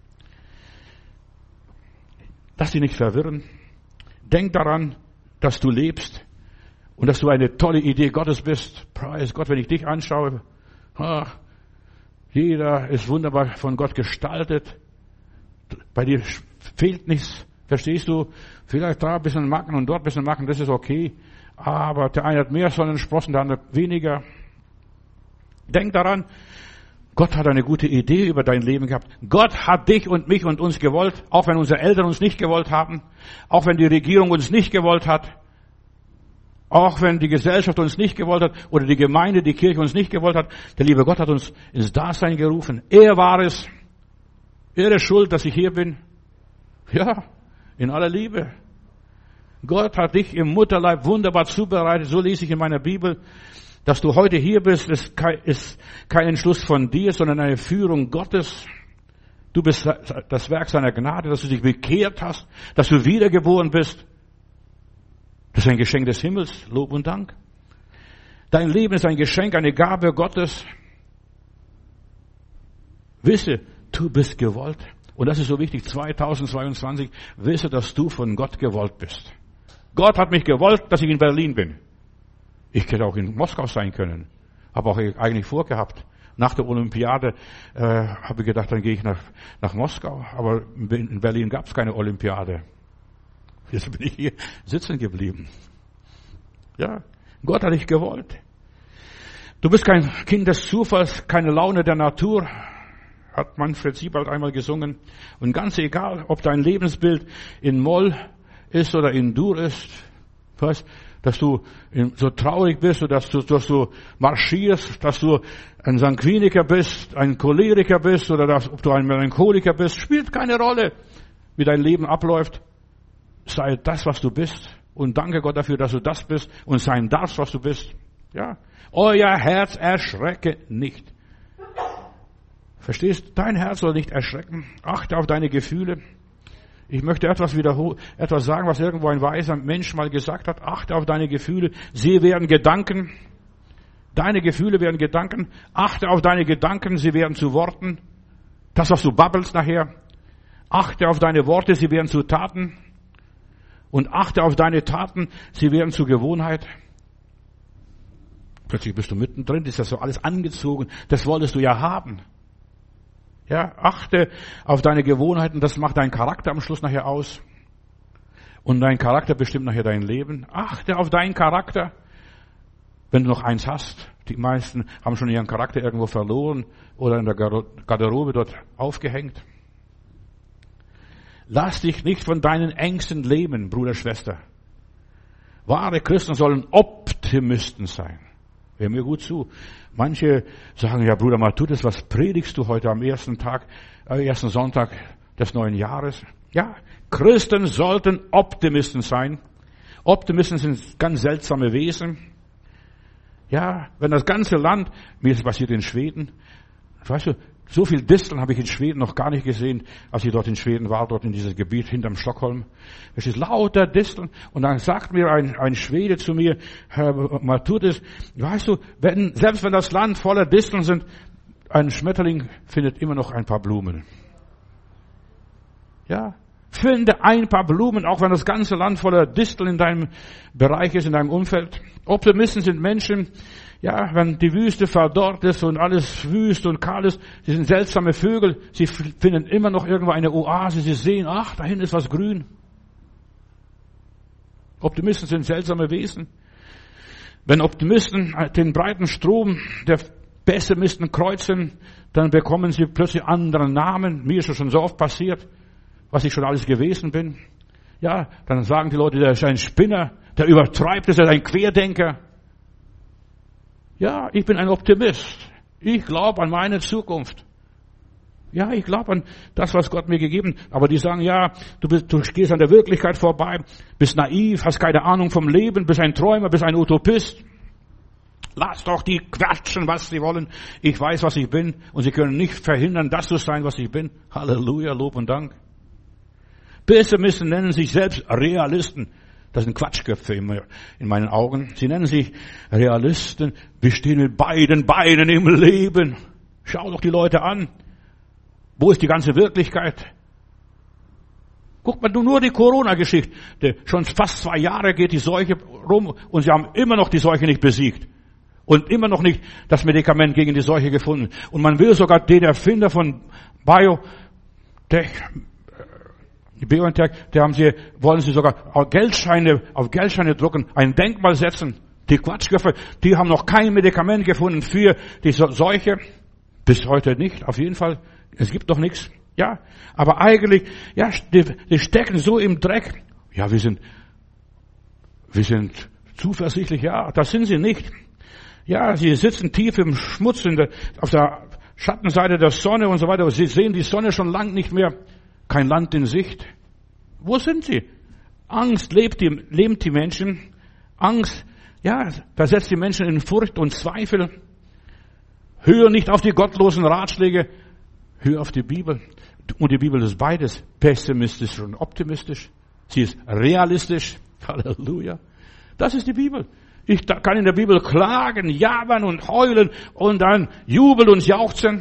[SPEAKER 1] Lass dich nicht verwirren. Denk daran, dass du lebst und dass du eine tolle Idee Gottes bist. Preis Gott, wenn ich dich anschaue. Ach, jeder ist wunderbar von Gott gestaltet. Bei dir fehlt nichts. Verstehst du? Vielleicht da ein bisschen Macken und dort ein bisschen Macken, das ist okay. Aber der eine hat mehr Sonnensprossen, der andere weniger. Denk daran, Gott hat eine gute Idee über dein Leben gehabt. Gott hat dich und mich und uns gewollt, auch wenn unsere Eltern uns nicht gewollt haben, auch wenn die Regierung uns nicht gewollt hat, auch wenn die Gesellschaft uns nicht gewollt hat oder die Gemeinde, die Kirche uns nicht gewollt hat. Der liebe Gott hat uns ins Dasein gerufen. Er war es. Er ist schuld, dass ich hier bin. Ja, in aller Liebe. Gott hat dich im Mutterleib wunderbar zubereitet. So lese ich in meiner Bibel. Dass du heute hier bist, ist kein, ist kein Entschluss von dir, sondern eine Führung Gottes. Du bist das Werk seiner Gnade, dass du dich bekehrt hast, dass du wiedergeboren bist. Das ist ein Geschenk des Himmels. Lob und Dank. Dein Leben ist ein Geschenk, eine Gabe Gottes. Wisse, du bist gewollt. Und das ist so wichtig, zweitausendzweiundzwanzig, wisse, dass du von Gott gewollt bist. Gott hat mich gewollt, dass ich in Berlin bin. Ich hätte auch in Moskau sein können. Habe auch eigentlich vorgehabt. Nach der Olympiade äh, habe ich gedacht, dann gehe ich nach, nach Moskau. Aber in Berlin gab es keine Olympiade. Jetzt bin ich hier sitzen geblieben. Ja, Gott hat dich gewollt. Du bist kein Kind des Zufalls, keine Laune der Natur. Hat Manfred Siebald einmal gesungen. Und ganz egal, ob dein Lebensbild in Moll ist oder in Dur ist, weißt, dass du so traurig bist oder dass du, dass du marschierst, dass du ein Sanguiniker bist, ein Choleriker bist oder dass, ob du ein Melancholiker bist, spielt keine Rolle, wie dein Leben abläuft. Sei das, was du bist und danke Gott dafür, dass du das bist und sein darfst, was du bist. Ja, euer Herz erschrecke nicht. Verstehst? Dein Herz soll nicht erschrecken. Achte auf deine Gefühle. Ich möchte etwas wiederholen, etwas sagen, was irgendwo ein weiser Mensch mal gesagt hat. Achte auf deine Gefühle. Sie werden Gedanken. Deine Gefühle werden Gedanken. Achte auf deine Gedanken. Sie werden zu Worten. Das, was du babbelst nachher. Achte auf deine Worte. Sie werden zu Taten. Und achte auf deine Taten. Sie werden zur Gewohnheit. Plötzlich bist du mittendrin. Ist das so alles angezogen. Das wolltest du ja haben. Ja, achte auf deine Gewohnheiten, das macht deinen Charakter am Schluss nachher aus. Und dein Charakter bestimmt nachher dein Leben. Achte auf deinen Charakter, wenn du noch eins hast. Die meisten haben schon ihren Charakter irgendwo verloren oder in der Garderobe dort aufgehängt. Lass dich nicht von deinen Ängsten lähmen, Bruder, Schwester. Wahre Christen sollen Optimisten sein. Hör mir gut zu. Manche sagen, ja Bruder Matthäus, was predigst du heute am ersten Tag, äh, ersten Sonntag des neuen Jahres? Ja, Christen sollten Optimisten sein. Optimisten sind ganz seltsame Wesen. Ja, wenn das ganze Land, wie es passiert in Schweden, weißt du, So viel Disteln habe ich in Schweden noch gar nicht gesehen, als ich dort in Schweden war, dort in diesem Gebiet hinterm Stockholm. Es ist lauter Disteln. Und dann sagt mir ein, ein Schwede zu mir, Herr Matthäus, weißt du, wenn, selbst wenn das Land voller Disteln sind, ein Schmetterling findet immer noch ein paar Blumen. Ja, finde ein paar Blumen, auch wenn das ganze Land voller Disteln in deinem Bereich ist, in deinem Umfeld. Optimisten sind Menschen, ja, wenn die Wüste verdorrt ist und alles wüst und kahl ist, sie sind seltsame Vögel, sie finden immer noch irgendwo eine Oase, sie sehen, ach, da hinten ist was grün. Optimisten sind seltsame Wesen. Wenn Optimisten den breiten Strom der Pessimisten kreuzen, dann bekommen sie plötzlich andere Namen. Mir ist das schon so oft passiert, was ich schon alles gewesen bin. Ja, dann sagen die Leute, der ist ein Spinner, der übertreibt, das ist ein Querdenker. Ja, ich bin ein Optimist. Ich glaube an meine Zukunft. Ja, ich glaube an das, was Gott mir gegeben hat. Aber die sagen, ja, du, bist, du gehst an der Wirklichkeit vorbei, bist naiv, hast keine Ahnung vom Leben, bist ein Träumer, bist ein Utopist. Lass doch die quatschen, was sie wollen. Ich weiß, was ich bin. Und sie können nicht verhindern, das zu sein, was ich bin. Halleluja, Lob und Dank. Pessimisten nennen sich selbst Realisten. Das sind Quatschköpfe immer in meinen Augen. Sie nennen sich Realisten. Wir stehen mit beiden Beinen im Leben. Schau doch die Leute an. Wo ist die ganze Wirklichkeit? Guck mal, du nur die Corona-Geschichte. Schon fast zwei Jahre geht die Seuche rum und sie haben immer noch die Seuche nicht besiegt. Und immer noch nicht das Medikament gegen die Seuche gefunden. Und man will sogar den Erfinder von BioNTech, BioNTech, der haben sie, wollen sie sogar auf Geldscheine, auf Geldscheine drucken, ein Denkmal setzen. Die Quatschköpfe, die haben noch kein Medikament gefunden für die Seuche. Bis heute nicht, auf jeden Fall. Es gibt doch nichts. Ja, aber eigentlich, ja, die, die stecken so im Dreck. Ja, wir sind, wir sind zuversichtlich, ja, das sind sie nicht. Ja, sie sitzen tief im Schmutz in der, auf der Schattenseite der Sonne und so weiter. Sie sehen die Sonne schon lang nicht mehr. Kein Land in Sicht. Wo sind sie? Angst lebt die, lebt die Menschen. Angst, ja, versetzt die Menschen in Furcht und Zweifel. Hör nicht auf die gottlosen Ratschläge. Hör auf die Bibel. Und die Bibel ist beides. Pessimistisch und optimistisch. Sie ist realistisch. Halleluja. Das ist die Bibel. Ich kann in der Bibel klagen, jammern und heulen und dann jubeln und jauchzen.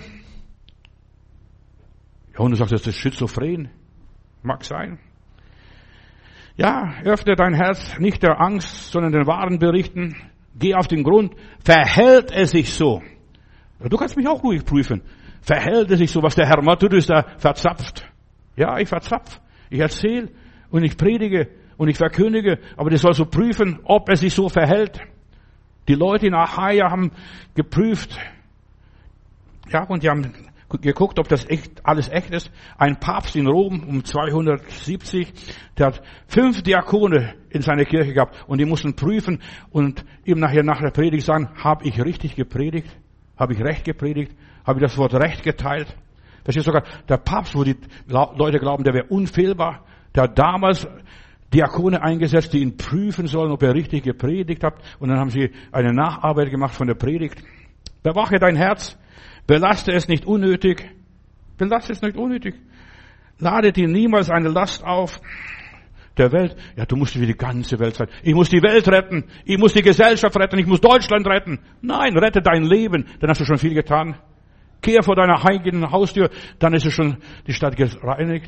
[SPEAKER 1] Ja, und du sagst, das ist schizophren. Mag sein. Ja, öffne dein Herz nicht der Angst, sondern den wahren Berichten. Geh auf den Grund. Verhält es sich so? Du kannst mich auch ruhig prüfen. Verhält es sich so, was der Herr Matthäus da verzapft? Ja, ich verzapf. Ich erzähle und ich predige und ich verkündige, aber du sollst so prüfen, ob es sich so verhält. Die Leute in Achaia haben geprüft, ja, und die haben geguckt, ob das echt, alles echt ist. Ein Papst in Rom um zweihundertsiebzig, der hat fünf Diakone in seiner Kirche gehabt und die mussten prüfen und ihm nachher nach der Predigt sagen, habe ich richtig gepredigt? Habe ich recht gepredigt? Habe ich das Wort recht geteilt? Verstehst du, sogar der Papst, wo die Leute glauben, der wäre unfehlbar, der hat damals Diakone eingesetzt, die ihn prüfen sollen, ob er richtig gepredigt hat. Und dann haben sie eine Nacharbeit gemacht von der Predigt. Bewache dein Herz, belaste es nicht unnötig. Belaste es nicht unnötig. Lade dir niemals eine Last auf der Welt. Ja, du musst für die ganze Welt retten. Ich muss die Welt retten. Ich muss die Gesellschaft retten. Ich muss Deutschland retten. Nein, rette dein Leben. Dann hast du schon viel getan. Kehr vor deiner eigenen Haustür. Dann ist es schon die Stadt gereinigt.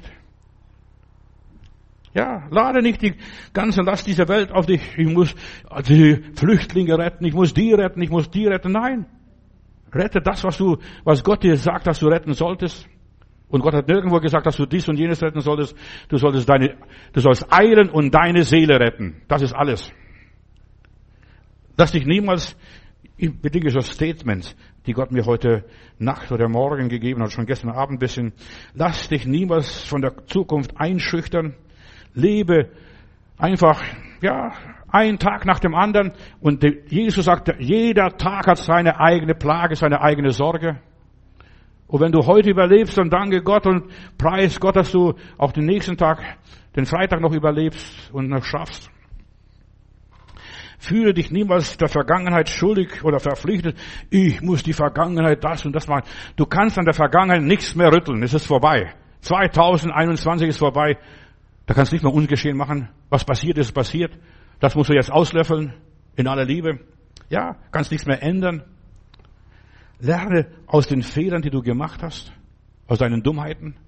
[SPEAKER 1] Ja, lade nicht die ganze Last dieser Welt auf dich. Ich muss die Flüchtlinge retten, ich muss die retten, ich muss die retten. Nein. Rette das, was du, was Gott dir sagt, dass du retten solltest. Und Gott hat nirgendwo gesagt, dass du dies und jenes retten solltest. Du solltest deine, du sollst eilen und deine Seele retten. Das ist alles. Lass dich niemals, ich bedinge so Statements, die Gott mir heute Nacht oder Morgen gegeben hat, schon gestern Abend ein bisschen. Lass dich niemals von der Zukunft einschüchtern. Lebe einfach, ja, einen Tag nach dem anderen. Und Jesus sagt, jeder Tag hat seine eigene Plage, seine eigene Sorge. Und wenn du heute überlebst, dann danke Gott und preis Gott, dass du auch den nächsten Tag, den Freitag noch überlebst und noch schaffst. Fühle dich niemals der Vergangenheit schuldig oder verpflichtet. Ich muss die Vergangenheit das und das machen. Du kannst an der Vergangenheit nichts mehr rütteln. Es ist vorbei. zweitausendeinundzwanzig ist vorbei. Da kannst du nicht mehr ungeschehen machen. Was passiert ist, passiert. Das musst du jetzt auslöffeln. In aller Liebe. Ja, kannst nichts mehr ändern. Lerne aus den Fehlern, die du gemacht hast. Aus deinen Dummheiten.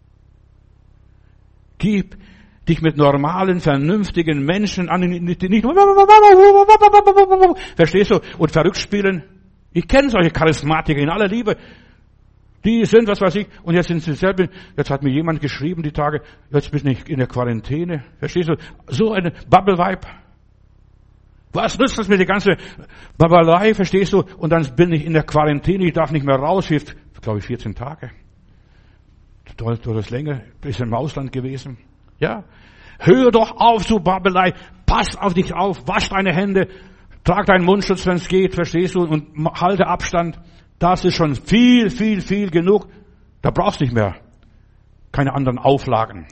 [SPEAKER 1] Gib dich mit normalen, vernünftigen Menschen an, die nicht, verstehst du, und verrückt spielen. Ich kenne solche Charismatiker in aller Liebe. Die sind, was weiß ich, und jetzt sind sie selber, jetzt hat mir jemand geschrieben die Tage, jetzt bin ich in der Quarantäne. Verstehst du? So eine Bubble-Vibe. Was nützt das mir, die ganze Babelei, verstehst du? Und dann bin ich in der Quarantäne, ich darf nicht mehr raus, für, glaube ich, vierzehn Tage. Oder das länger, ist im Ausland gewesen. Ja. Hör doch auf zu Babelei. Pass auf dich auf. Wasch deine Hände. Trag deinen Mundschutz, wenn es geht. Verstehst du? Und halte Abstand. Das ist schon viel, viel, viel genug. Da brauchst du nicht mehr. Keine anderen Auflagen.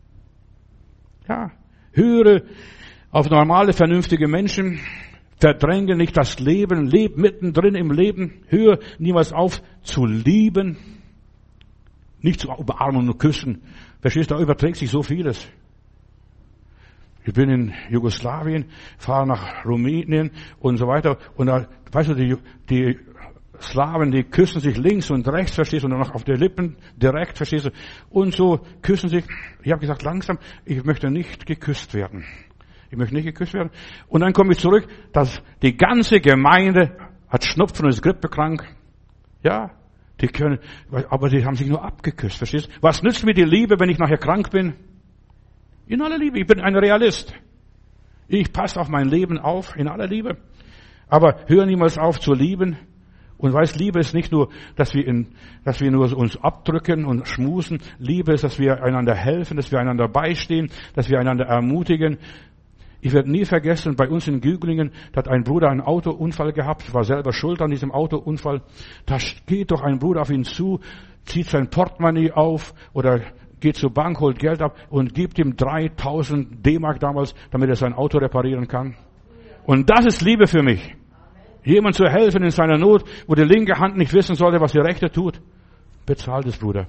[SPEAKER 1] Ja. Höre auf normale, vernünftige Menschen. Verdränge nicht das Leben. Leb mittendrin im Leben. Hör niemals auf zu lieben. Nicht zu umarmen und küssen. Verstehst du, da überträgt sich so vieles. Ich bin in Jugoslawien, fahre nach Rumänien und so weiter. Und da, weißt du, die, die Slawen, die küssen sich links und rechts, verstehst du, und dann noch auf die Lippen direkt, verstehst du. Und so küssen sich. Ich habe gesagt, langsam, ich möchte nicht geküsst werden. Ich möchte nicht geküsst werden. Und dann komme ich zurück, dass die ganze Gemeinde hat Schnupfen und ist grippekrank. Ja. Die können, aber die haben sich nur abgeküsst, verstehst du? Was nützt mir die Liebe, wenn ich nachher krank bin? In aller Liebe, ich bin ein Realist. Ich passe auf mein Leben auf, in aller Liebe. Aber hör niemals auf zu lieben. Und weißt, Liebe ist nicht nur, dass wir, in, dass wir nur uns abdrücken und schmusen. Liebe ist, dass wir einander helfen, dass wir einander beistehen, dass wir einander ermutigen. Ich werde nie vergessen, bei uns in Güglingen, da hat ein Bruder einen Autounfall gehabt, war selber schuld an diesem Autounfall. Da geht doch ein Bruder auf ihn zu, zieht sein Portemonnaie auf oder geht zur Bank, holt Geld ab und gibt ihm dreitausend D-Mark damals, damit er sein Auto reparieren kann. Und das ist Liebe für mich. Jemand zu helfen in seiner Not, wo die linke Hand nicht wissen sollte, was die rechte tut. Bezahlt es, Bruder.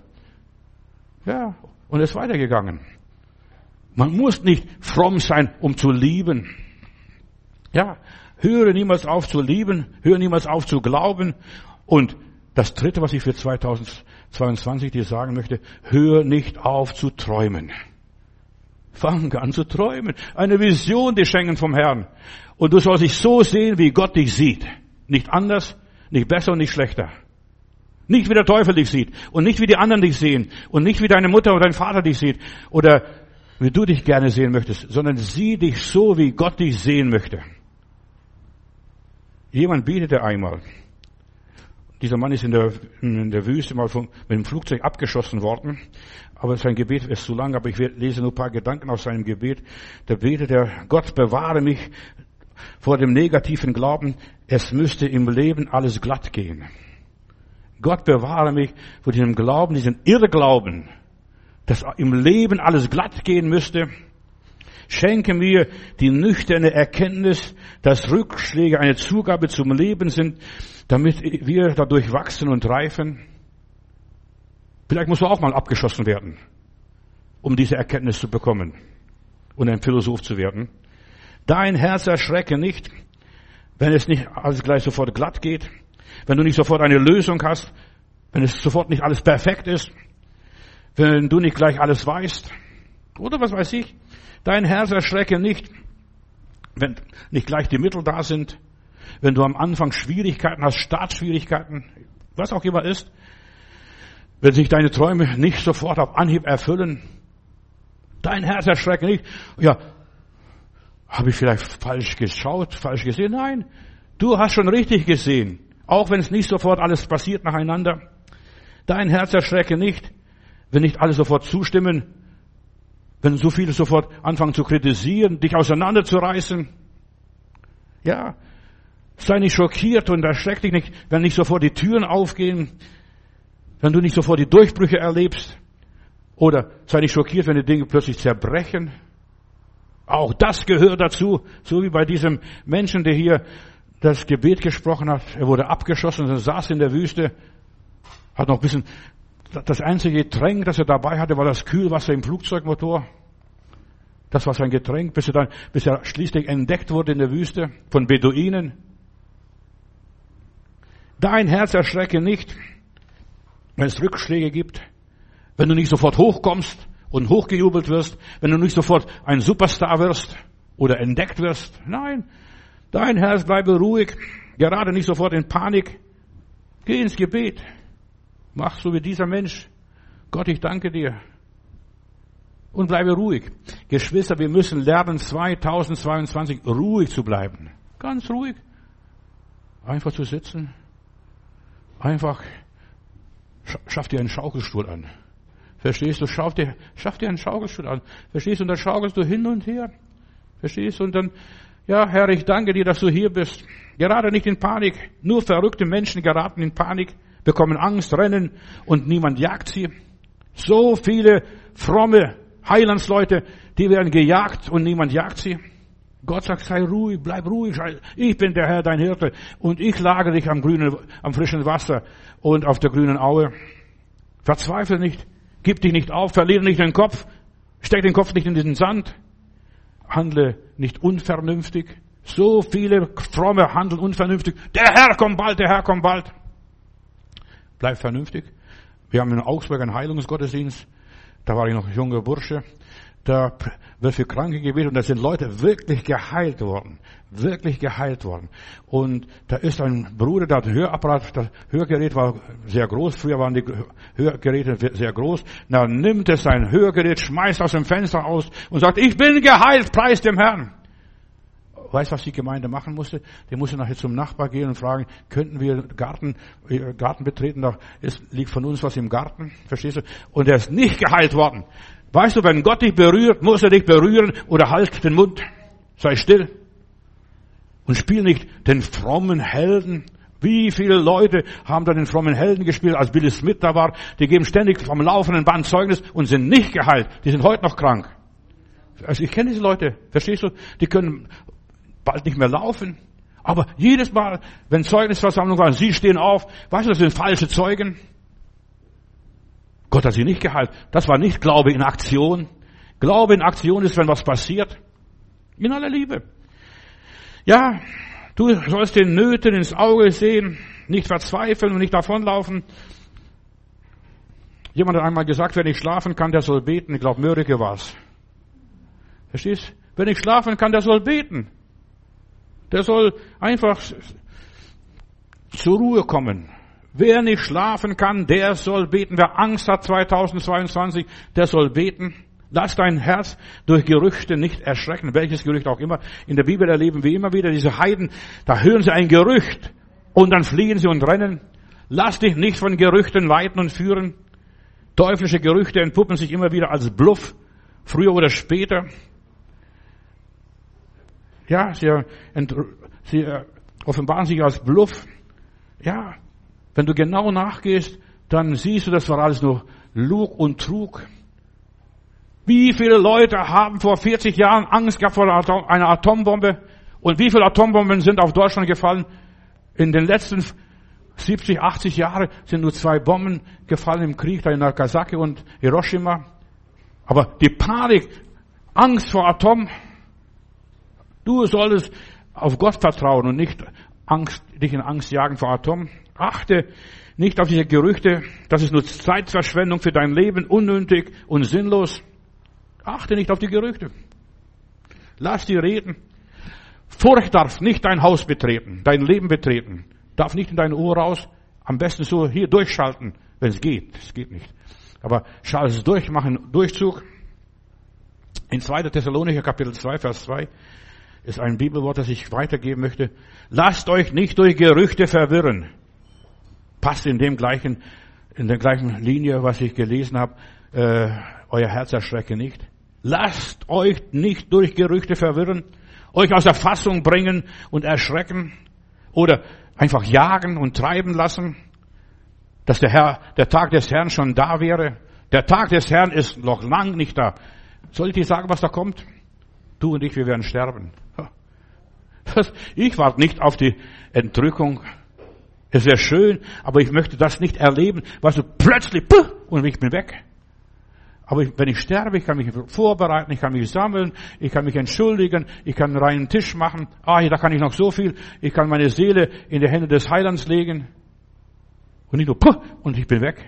[SPEAKER 1] Ja, und er ist weitergegangen. Man muss nicht fromm sein, um zu lieben. Ja, höre niemals auf zu lieben, höre niemals auf zu glauben. Und das Dritte, was ich für zweitausendzweiundzwanzig dir sagen möchte, hör nicht auf zu träumen. Fang an zu träumen. Eine Vision, die schenken vom Herrn. Und du sollst dich so sehen, wie Gott dich sieht. Nicht anders, nicht besser und nicht schlechter. Nicht wie der Teufel dich sieht. Und nicht wie die anderen dich sehen. Und nicht wie deine Mutter oder dein Vater dich sieht. Oder wie du dich gerne sehen möchtest, sondern sieh dich so, wie Gott dich sehen möchte. Jemand betete einmal. Dieser Mann ist in der, in der Wüste mal vom, mit dem Flugzeug abgeschossen worden. Aber sein Gebet ist zu lang, aber ich lese nur ein paar Gedanken aus seinem Gebet. Da betet er, Gott bewahre mich vor dem negativen Glauben, es müsste im Leben alles glatt gehen. Gott bewahre mich vor diesem Glauben, diesem Irrglauben, dass im Leben alles glatt gehen müsste. Schenke mir die nüchterne Erkenntnis, dass Rückschläge eine Zugabe zum Leben sind, damit wir dadurch wachsen und reifen. Vielleicht musst du auch mal abgeschossen werden, um diese Erkenntnis zu bekommen und ein Philosoph zu werden. Dein Herz erschrecke nicht, wenn es nicht alles gleich sofort glatt geht, wenn du nicht sofort eine Lösung hast, wenn es sofort nicht alles perfekt ist, wenn du nicht gleich alles weißt, oder was weiß ich. Dein Herz erschrecke nicht, wenn nicht gleich die Mittel da sind, wenn du am Anfang Schwierigkeiten hast, Startschwierigkeiten, was auch immer ist, wenn sich deine Träume nicht sofort auf Anhieb erfüllen. Dein Herz erschrecke nicht. Ja, habe ich vielleicht falsch geschaut, falsch gesehen? Nein, du hast schon richtig gesehen, auch wenn es nicht sofort alles passiert nacheinander. Dein Herz erschrecke nicht, wenn nicht alle sofort zustimmen, wenn so viele sofort anfangen zu kritisieren, dich auseinanderzureißen. Ja, sei nicht schockiert und erschreck dich nicht, wenn nicht sofort die Türen aufgehen, wenn du nicht sofort die Durchbrüche erlebst. Oder sei nicht schockiert, wenn die Dinge plötzlich zerbrechen. Auch das gehört dazu, so wie bei diesem Menschen, der hier das Gebet gesprochen hat. Er wurde abgeschossen und saß in der Wüste, hat noch ein bisschen, das einzige Getränk, das er dabei hatte, war das Kühlwasser im Flugzeugmotor. Das war sein Getränk, bis er dann, bis er schließlich entdeckt wurde in der Wüste von Beduinen. Dein Herz erschrecke nicht, wenn es Rückschläge gibt, wenn du nicht sofort hochkommst und hochgejubelt wirst, wenn du nicht sofort ein Superstar wirst oder entdeckt wirst. Nein, dein Herz bleibe ruhig, gerade nicht sofort in Panik. Geh ins Gebet. Mach so wie dieser Mensch. Gott, ich danke dir. Und bleibe ruhig. Geschwister, wir müssen lernen, zweitausendzweiundzwanzig ruhig zu bleiben. Ganz ruhig. Einfach zu sitzen. Einfach, schaff dir einen Schaukelstuhl an. Verstehst du? Schaff dir, schaff dir einen Schaukelstuhl an. Verstehst du? Und dann schaukelst du hin und her. Verstehst du? Und dann, ja, Herr, ich danke dir, dass du hier bist. Gerade nicht in Panik. Nur verrückte Menschen geraten in Panik, bekommen Angst, rennen und niemand jagt sie. So viele fromme Heilandsleute, die werden gejagt und niemand jagt sie. Gott sagt, sei ruhig, bleib ruhig. Ich bin der Herr, dein Hirte. Und ich lagere dich am grünen, am frischen Wasser und auf der grünen Aue. Verzweifle nicht. Gib dich nicht auf. Verliere nicht den Kopf. Steck den Kopf nicht in den Sand. Handle nicht unvernünftig. So viele Fromme handeln unvernünftig. Der Herr kommt bald, der Herr kommt bald. Bleib vernünftig. Wir haben in Augsburg einen Heilungsgottesdienst. Da war ich noch ein junger Bursche. Da wird für Kranke gebetet und da sind Leute wirklich geheilt worden. Wirklich geheilt worden. Und da ist ein Bruder, der hat ein Hörapparat, das Hörgerät war sehr groß. Früher waren die Hörgeräte sehr groß. Da nimmt er sein Hörgerät, schmeißt aus dem Fenster aus und sagt, ich bin geheilt, preis dem Herrn. Weißt du, was die Gemeinde machen musste? Die musste nachher zum Nachbar gehen und fragen, könnten wir Garten, Garten betreten? Da ist, liegt von uns was im Garten. Verstehst du? Und er ist nicht geheilt worden. Weißt du, wenn Gott dich berührt, muss er dich berühren oder halt den Mund. Sei still. Und spiel nicht den frommen Helden. Wie viele Leute haben da den frommen Helden gespielt, als Billy Smith da war? Die geben ständig vom laufenden Band Zeugnis und sind nicht geheilt. Die sind heute noch krank. Also ich kenne diese Leute. Verstehst du? Die können bald nicht mehr laufen. Aber jedes Mal, wenn Zeugnisversammlung war, sie stehen auf. Weißt du, das sind falsche Zeugen. Gott hat sie nicht geheilt. Das war nicht Glaube in Aktion. Glaube in Aktion ist, wenn was passiert. In aller Liebe. Ja, du sollst den Nöten ins Auge sehen, nicht verzweifeln und nicht davonlaufen. Jemand hat einmal gesagt, wer nicht schlafen kann, der soll beten. Ich glaube, Mörike war's. Verstehst? Wer nicht schlafen kann, der soll beten. Der soll einfach zur Ruhe kommen. Wer nicht schlafen kann, der soll beten. Wer Angst hat zweitausendzweiundzwanzig, der soll beten. Lass dein Herz durch Gerüchte nicht erschrecken, welches Gerücht auch immer. In der Bibel erleben wir immer wieder diese Heiden, da hören sie ein Gerücht und dann fliehen sie und rennen. Lass dich nicht von Gerüchten leiten und führen. Teuflische Gerüchte entpuppen sich immer wieder als Bluff, früher oder später. Ja, sie, sie offenbaren sich als Bluff. Ja, wenn du genau nachgehst, dann siehst du, das war alles nur Lug und Trug. Wie viele Leute haben vor vierzig Jahren Angst gehabt vor einer Atombombe? Und wie viele Atombomben sind auf Deutschland gefallen? In den letzten siebzig, achtzig Jahren sind nur zwei Bomben gefallen im Krieg, da in Nagasaki und Hiroshima. Aber die Panik, Angst vor Atom, du solltest auf Gott vertrauen und nicht Angst, dich in Angst jagen vor Atom. Achte nicht auf diese Gerüchte, das ist nur Zeitverschwendung für dein Leben, unnötig und sinnlos. Achte nicht auf die Gerüchte. Lass die reden. Furcht darf nicht dein Haus betreten, dein Leben betreten. Darf nicht in dein Ohr raus. Am besten so hier durchschalten, wenn es geht. Es geht nicht. Aber schalte es durch, mach einen Durchzug. In zweiter Thessalonicher Kapitel zwei, Vers zwei ist ein Bibelwort, das ich weitergeben möchte. Lasst euch nicht durch Gerüchte verwirren. Passt in dem gleichen, in der gleichen Linie, was ich gelesen habe. Äh, euer Herz erschrecke nicht. Lasst euch nicht durch Gerüchte verwirren, euch aus der Fassung bringen und erschrecken oder einfach jagen und treiben lassen, dass der Herr, der Tag des Herrn schon da wäre. Der Tag des Herrn ist noch lang nicht da. Soll ich dir sagen, was da kommt? Du und ich, wir werden sterben. Das, ich warte nicht auf die Entrückung. Es wäre schön, aber ich möchte das nicht erleben, was so plötzlich, puh, und ich bin weg. Aber ich, wenn ich sterbe, ich kann mich vorbereiten, ich kann mich sammeln, ich kann mich entschuldigen, ich kann einen reinen Tisch machen. Ah, da kann ich noch so viel. Ich kann meine Seele in die Hände des Heilands legen. Und nicht nur, puh, und ich bin weg.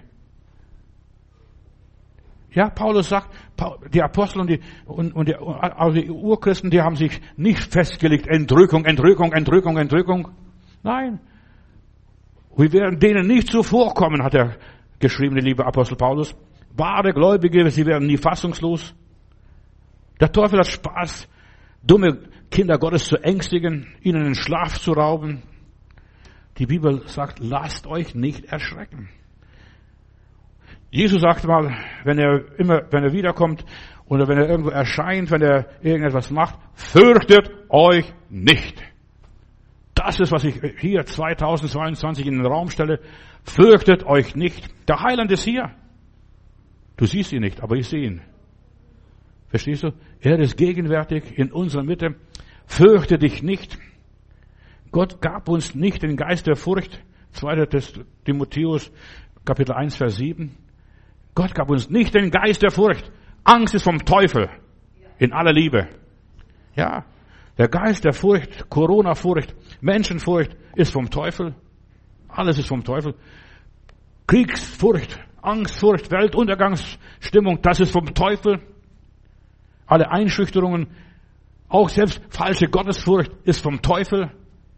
[SPEAKER 1] Ja, Paulus sagt, die Apostel und die, und, und die, also die Urchristen, die haben sich nicht festgelegt, Entrückung, Entrückung, Entrückung, Entrückung. Nein. Wir werden denen nicht zuvorkommen, hat er geschrieben, der liebe Apostel Paulus. Wahre Gläubige, sie werden nie fassungslos. Der Teufel hat Spaß, dumme Kinder Gottes zu ängstigen, ihnen den Schlaf zu rauben. Die Bibel sagt, lasst euch nicht erschrecken. Jesus sagt mal, wenn er immer, wenn er wiederkommt oder wenn er irgendwo erscheint, wenn er irgendetwas macht, fürchtet euch nicht. Das ist, was ich hier zweitausendzweiundzwanzig in den Raum stelle. Fürchtet euch nicht. Der Heiland ist hier. Du siehst ihn nicht, aber ich sehe ihn. Verstehst du? Er ist gegenwärtig in unserer Mitte. Fürchte dich nicht. Gott gab uns nicht den Geist der Furcht. zweiter Timotheus, Kapitel eins, Vers sieben. Gott gab uns nicht den Geist der Furcht. Angst ist vom Teufel. In aller Liebe. Ja. Der Geist der Furcht, Corona-Furcht, Menschenfurcht ist vom Teufel. Alles ist vom Teufel. Kriegsfurcht, Angstfurcht, Weltuntergangsstimmung, das ist vom Teufel. Alle Einschüchterungen, auch selbst falsche Gottesfurcht ist vom Teufel.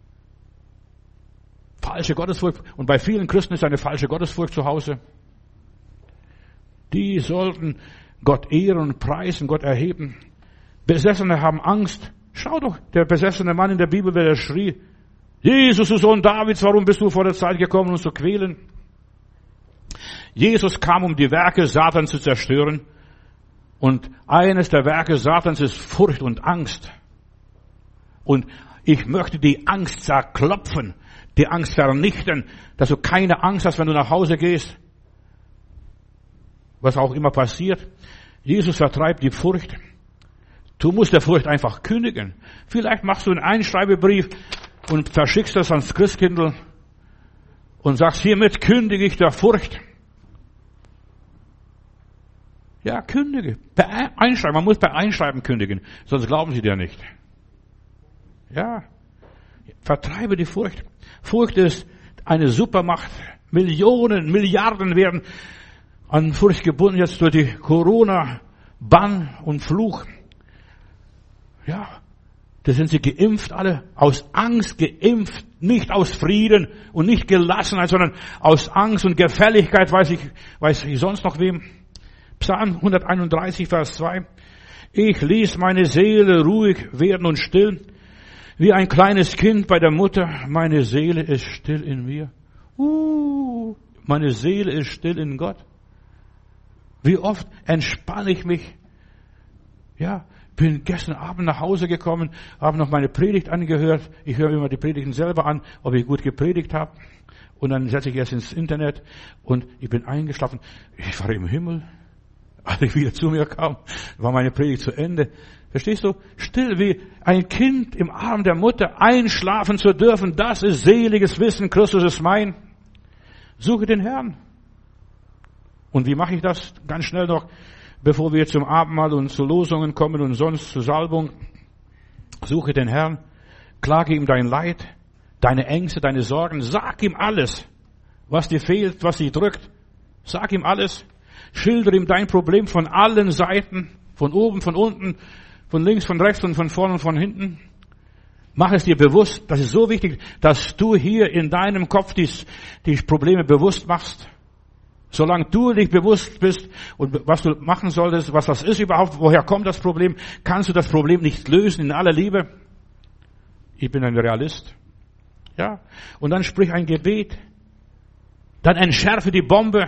[SPEAKER 1] Falsche Gottesfurcht. Und bei vielen Christen ist eine falsche Gottesfurcht zu Hause. Die sollten Gott ehren und preisen, Gott erheben. Besessene haben Angst. Schau doch, der besessene Mann in der Bibel, der schrie, Jesus, du Sohn Davids, warum bist du vor der Zeit gekommen, uns zu quälen? Jesus kam, um die Werke Satans zu zerstören. Und eines der Werke Satans ist Furcht und Angst. Und ich möchte die Angst zerklopfen, die Angst vernichten, dass du keine Angst hast, wenn du nach Hause gehst. Was auch immer passiert. Jesus vertreibt die Furcht. Du musst der Furcht einfach kündigen. Vielleicht machst du einen Einschreibebrief und verschickst das ans Christkindl und sagst, hiermit kündige ich der Furcht. Ja, kündige. Per Einschreiben. Man muss per Einschreiben kündigen. Sonst glauben sie dir nicht. Ja. Vertreibe die Furcht. Furcht ist eine Supermacht. Millionen, Milliarden werden an Furcht gebunden jetzt durch die Corona-Bann und Fluch. Ja. Da sind sie geimpft alle. Aus Angst geimpft. Nicht aus Frieden und nicht Gelassenheit, sondern aus Angst und Gefälligkeit, weiß ich, weiß ich sonst noch wem. Psalm hunderteinunddreißig, Vers zwei. Ich ließ meine Seele ruhig werden und still, wie ein kleines Kind bei der Mutter. Meine Seele ist still in mir. Uh, meine Seele ist still in Gott. Wie oft entspanne ich mich. Ja, bin gestern Abend nach Hause gekommen, habe noch meine Predigt angehört. Ich höre immer die Predigten selber an, ob ich gut gepredigt habe. Und dann setze ich erst ins Internet und ich bin eingeschlafen. Ich war im Himmel. Als ich wieder zu mir kam, war meine Predigt zu Ende. Verstehst du? Still wie ein Kind im Arm der Mutter einschlafen zu dürfen, das ist seliges Wissen, Christus ist mein. Suche den Herrn. Und wie mache ich das? Ganz schnell noch, bevor wir zum Abendmahl und zu Losungen kommen und sonst zur Salbung. Suche den Herrn, klage ihm dein Leid, deine Ängste, deine Sorgen, sag ihm alles, was dir fehlt, was dich drückt. Sag ihm alles. Schildere ihm dein Problem von allen Seiten, von oben, von unten, von links, von rechts und von vorne und von hinten. Mach es dir bewusst. Das ist so wichtig, dass du hier in deinem Kopf die, die Probleme bewusst machst. Solange du dich bewusst bist und was du machen solltest, was das ist überhaupt, woher kommt das Problem, kannst du das Problem nicht lösen in aller Liebe. Ich bin ein Realist. Ja. Und dann sprich ein Gebet. Dann entschärfe die Bombe.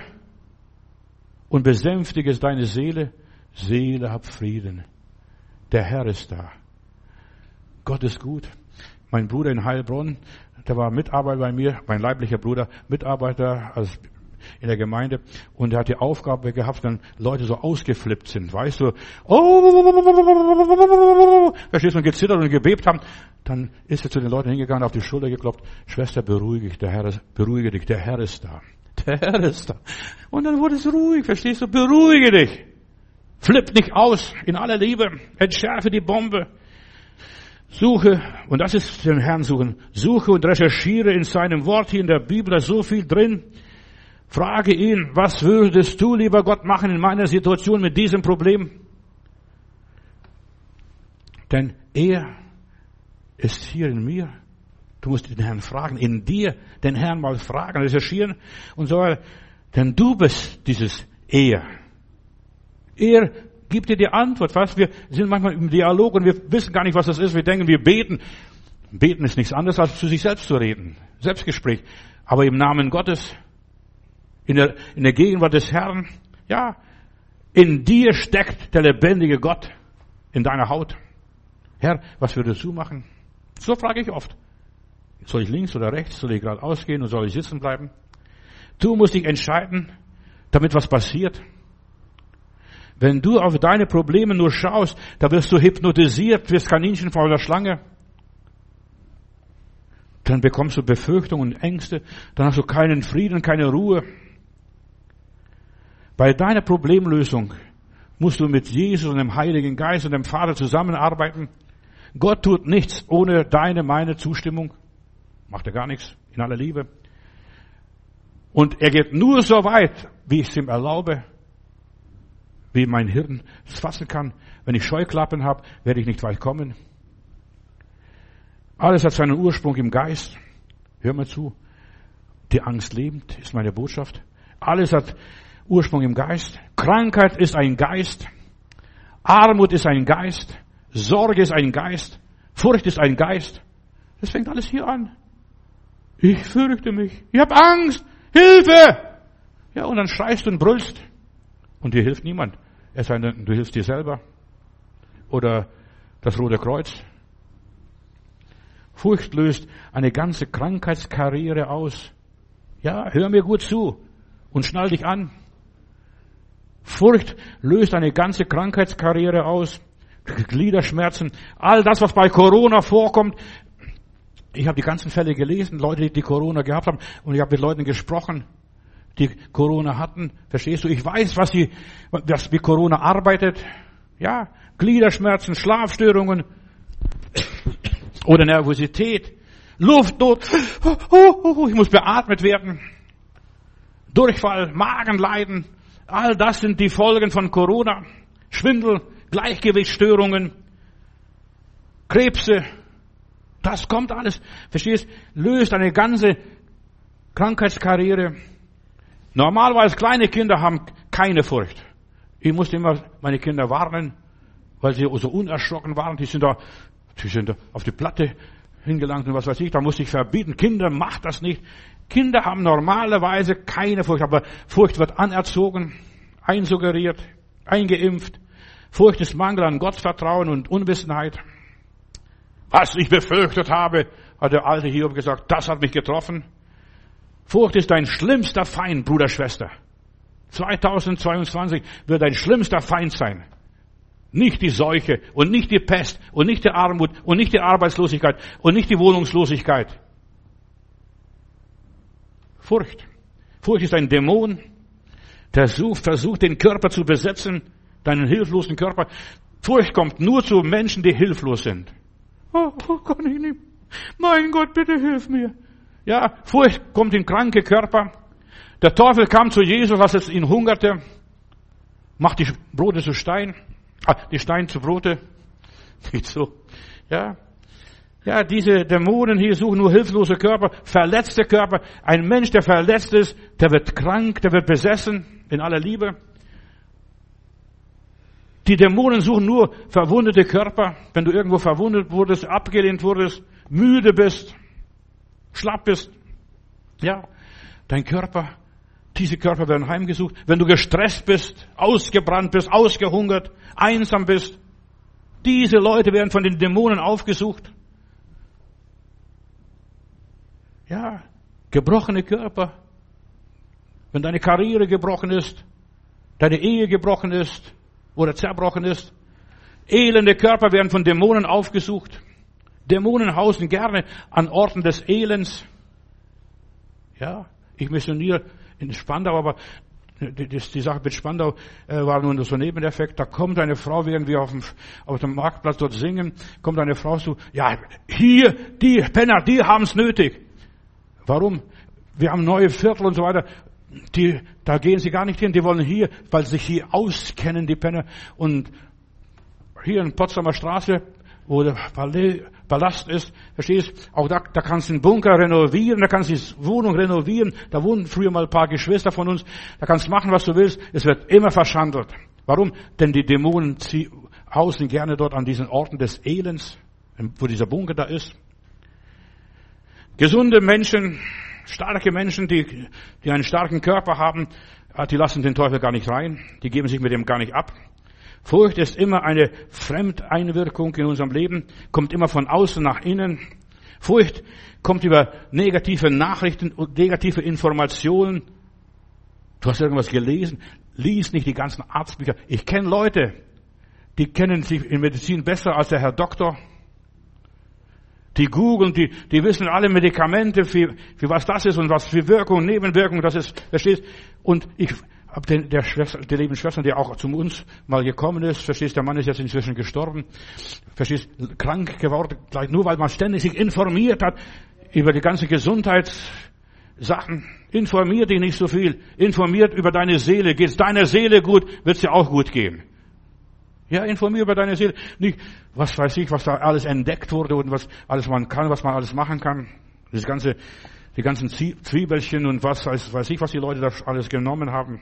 [SPEAKER 1] Und besänftige deine Seele. Seele, hab Frieden. Der Herr ist da. Gott ist gut. Mein Bruder in Heilbronn, der war Mitarbeiter bei mir, mein leiblicher Bruder, Mitarbeiter als in der Gemeinde. Und er hat die Aufgabe gehabt, wenn Leute so ausgeflippt sind. Weißt du, oh, uh, verstehst du, und gezittert und gebebt haben, dann ist er zu den Leuten hingegangen, auf die Schulter geklopft, Schwester, beruhige dich, der Herr ist, beruhige dich, der Herr ist da. Der Herr ist da. Und dann wurde es ruhig, verstehst du, beruhige dich. Flipp nicht aus, in aller Liebe, entschärfe die Bombe. Suche, und das ist den Herrn suchen, suche und recherchiere in seinem Wort hier in der Bibel, da ist so viel drin. Frage ihn, was würdest du, lieber Gott, machen in meiner Situation mit diesem Problem? Denn er ist hier in mir. Du musst den Herrn fragen, in dir den Herrn mal fragen, recherchieren und so weiter. Denn du bist dieses Er. Er gibt dir die Antwort. Was? Wir sind manchmal im Dialog und wir wissen gar nicht, was das ist. Wir denken, wir beten. Beten ist nichts anderes, als zu sich selbst zu reden. Selbstgespräch. Aber im Namen Gottes, in der, in der Gegenwart des Herrn, ja, in dir steckt der lebendige Gott in deiner Haut. Herr, was würdest du machen? So frage ich oft. Soll ich links oder rechts? Soll ich geradeaus gehen oder soll ich sitzen bleiben? Du musst dich entscheiden, damit was passiert. Wenn du auf deine Probleme nur schaust, da wirst du hypnotisiert, wirst Kaninchen vor der Schlange. Dann bekommst du Befürchtungen und Ängste. Dann hast du keinen Frieden, keine Ruhe. Bei deiner Problemlösung musst du mit Jesus und dem Heiligen Geist und dem Vater zusammenarbeiten. Gott tut nichts ohne deine, meine Zustimmung. Macht er gar nichts, in aller Liebe. Und er geht nur so weit, wie ich es ihm erlaube, wie mein Hirn es fassen kann. Wenn ich Scheuklappen habe, werde ich nicht weit kommen. Alles hat seinen Ursprung im Geist. Hör mal zu. Die Angst lebend ist meine Botschaft. Alles hat Ursprung im Geist. Krankheit ist ein Geist. Armut ist ein Geist. Sorge ist ein Geist. Furcht ist ein Geist. Das fängt alles hier an. Ich fürchte mich. Ich habe Angst. Hilfe! Ja, und dann schreist du und brüllst. Und dir hilft niemand. Es sei denn, du hilfst dir selber. Oder das Rote Kreuz. Furcht löst eine ganze Krankheitskarriere aus. Ja, hör mir gut zu und schnall dich an. Furcht löst eine ganze Krankheitskarriere aus. Gliederschmerzen, all das, was bei Corona vorkommt. Ich habe die ganzen Fälle gelesen, Leute, die Corona gehabt haben, und ich habe mit Leuten gesprochen, die Corona hatten. Verstehst du? Ich weiß, was sie, was wie Corona arbeitet. Ja, Gliederschmerzen, Schlafstörungen oder Nervosität, Luftnot. Oh, oh, oh, ich muss beatmet werden. Durchfall, Magenleiden. All das sind die Folgen von Corona. Schwindel, Gleichgewichtsstörungen, Krebse. Das kommt alles. Verstehst? Löst eine ganze Krankheitskarriere. Normalerweise kleine Kinder haben keine Furcht. Ich musste immer meine Kinder warnen, weil sie so unerschrocken waren. Die sind da, die sind da auf die Platte hingelangt und was weiß ich. Da musste ich verbieten. Kinder, macht das nicht. Kinder haben normalerweise keine Furcht, aber Furcht wird anerzogen, einsuggeriert, eingeimpft. Furcht ist Mangel an Gottvertrauen und Unwissenheit. Was ich befürchtet habe, hat der alte Hiob gesagt, das hat mich getroffen. Furcht ist dein schlimmster Feind, Bruder, Schwester. zweitausendzweiundzwanzig wird dein schlimmster Feind sein. Nicht die Seuche und nicht die Pest und nicht die Armut und nicht die Arbeitslosigkeit und nicht die Wohnungslosigkeit. Furcht. Furcht ist ein Dämon, der sucht, versucht, den Körper zu besetzen, deinen hilflosen Körper. Furcht kommt nur zu Menschen, die hilflos sind. Oh, oh, kann ich nicht. Mein Gott, bitte hilf mir. Ja, Furcht kommt in kranke Körper. Der Teufel kam zu Jesus, als es ihn hungerte, macht die Brote zu Stein, ah, die Steine zu Brote. Nicht so. Ja. Ja, diese Dämonen hier suchen nur hilflose Körper, verletzte Körper. Ein Mensch, der verletzt ist, der wird krank, der wird besessen, in aller Liebe. Die Dämonen suchen nur verwundete Körper. Wenn du irgendwo verwundet wurdest, abgelehnt wurdest, müde bist, schlapp bist. Ja, dein Körper, diese Körper werden heimgesucht. Wenn du gestresst bist, ausgebrannt bist, ausgehungert, einsam bist, diese Leute werden von den Dämonen aufgesucht. Ja, gebrochene Körper. Wenn deine Karriere gebrochen ist, deine Ehe gebrochen ist oder zerbrochen ist, Elende Körper werden von Dämonen aufgesucht. Dämonen hausen gerne an Orten des Elends. Ja, ich missioniere in Spandau, aber die, die, die Sache mit Spandau äh, war nur so ein Nebeneffekt. Da kommt eine Frau, während wir auf dem, auf dem Marktplatz dort singen, kommt eine Frau zu, ja, hier, die Penner, die haben's nötig. Warum? Wir haben neue Viertel und so weiter. Die, da gehen sie gar nicht hin. Die wollen hier, weil sie sich hier auskennen, die Penner. Und hier in Potsdamer Straße, wo der Palast ist, verstehst, auch da, da kannst du einen Bunker renovieren, da kannst du die Wohnung renovieren. Da wohnen früher mal ein paar Geschwister von uns. Da kannst du machen, was du willst. Es wird immer verschandelt. Warum? Denn die Dämonen hausen gerne dort an diesen Orten des Elends, wo dieser Bunker da ist. Gesunde Menschen, starke Menschen, die, die einen starken Körper haben, die lassen den Teufel gar nicht rein. Die geben sich mit dem gar nicht ab. Furcht ist immer eine Fremdeinwirkung in unserem Leben, kommt immer von außen nach innen. Furcht kommt über negative Nachrichten und negative Informationen. Du hast irgendwas gelesen, lies nicht die ganzen Arztbücher. Ich kenne Leute, die kennen sich in Medizin besser als der Herr Doktor. Die googeln, die, die wissen alle Medikamente, für, für was das ist und was für Wirkung, Nebenwirkung das ist, verstehst? Und ich habe den, der Schwester, die Lebensschwester, die auch zu uns mal gekommen ist, verstehst? Der Mann ist jetzt inzwischen gestorben, verstehst? Krank geworden, gleich nur weil man ständig sich informiert hat über die ganze Gesundheitssachen. Informiert dich nicht so viel. Informiert über deine Seele. Geht's deiner Seele gut, wird's dir auch gut gehen. Ja, informier über deine Seele. Nicht, was weiß ich, was da alles entdeckt wurde und was alles man kann, was man alles machen kann. Das ganze, die ganzen Zwiebelchen und was weiß ich, was die Leute da alles genommen haben.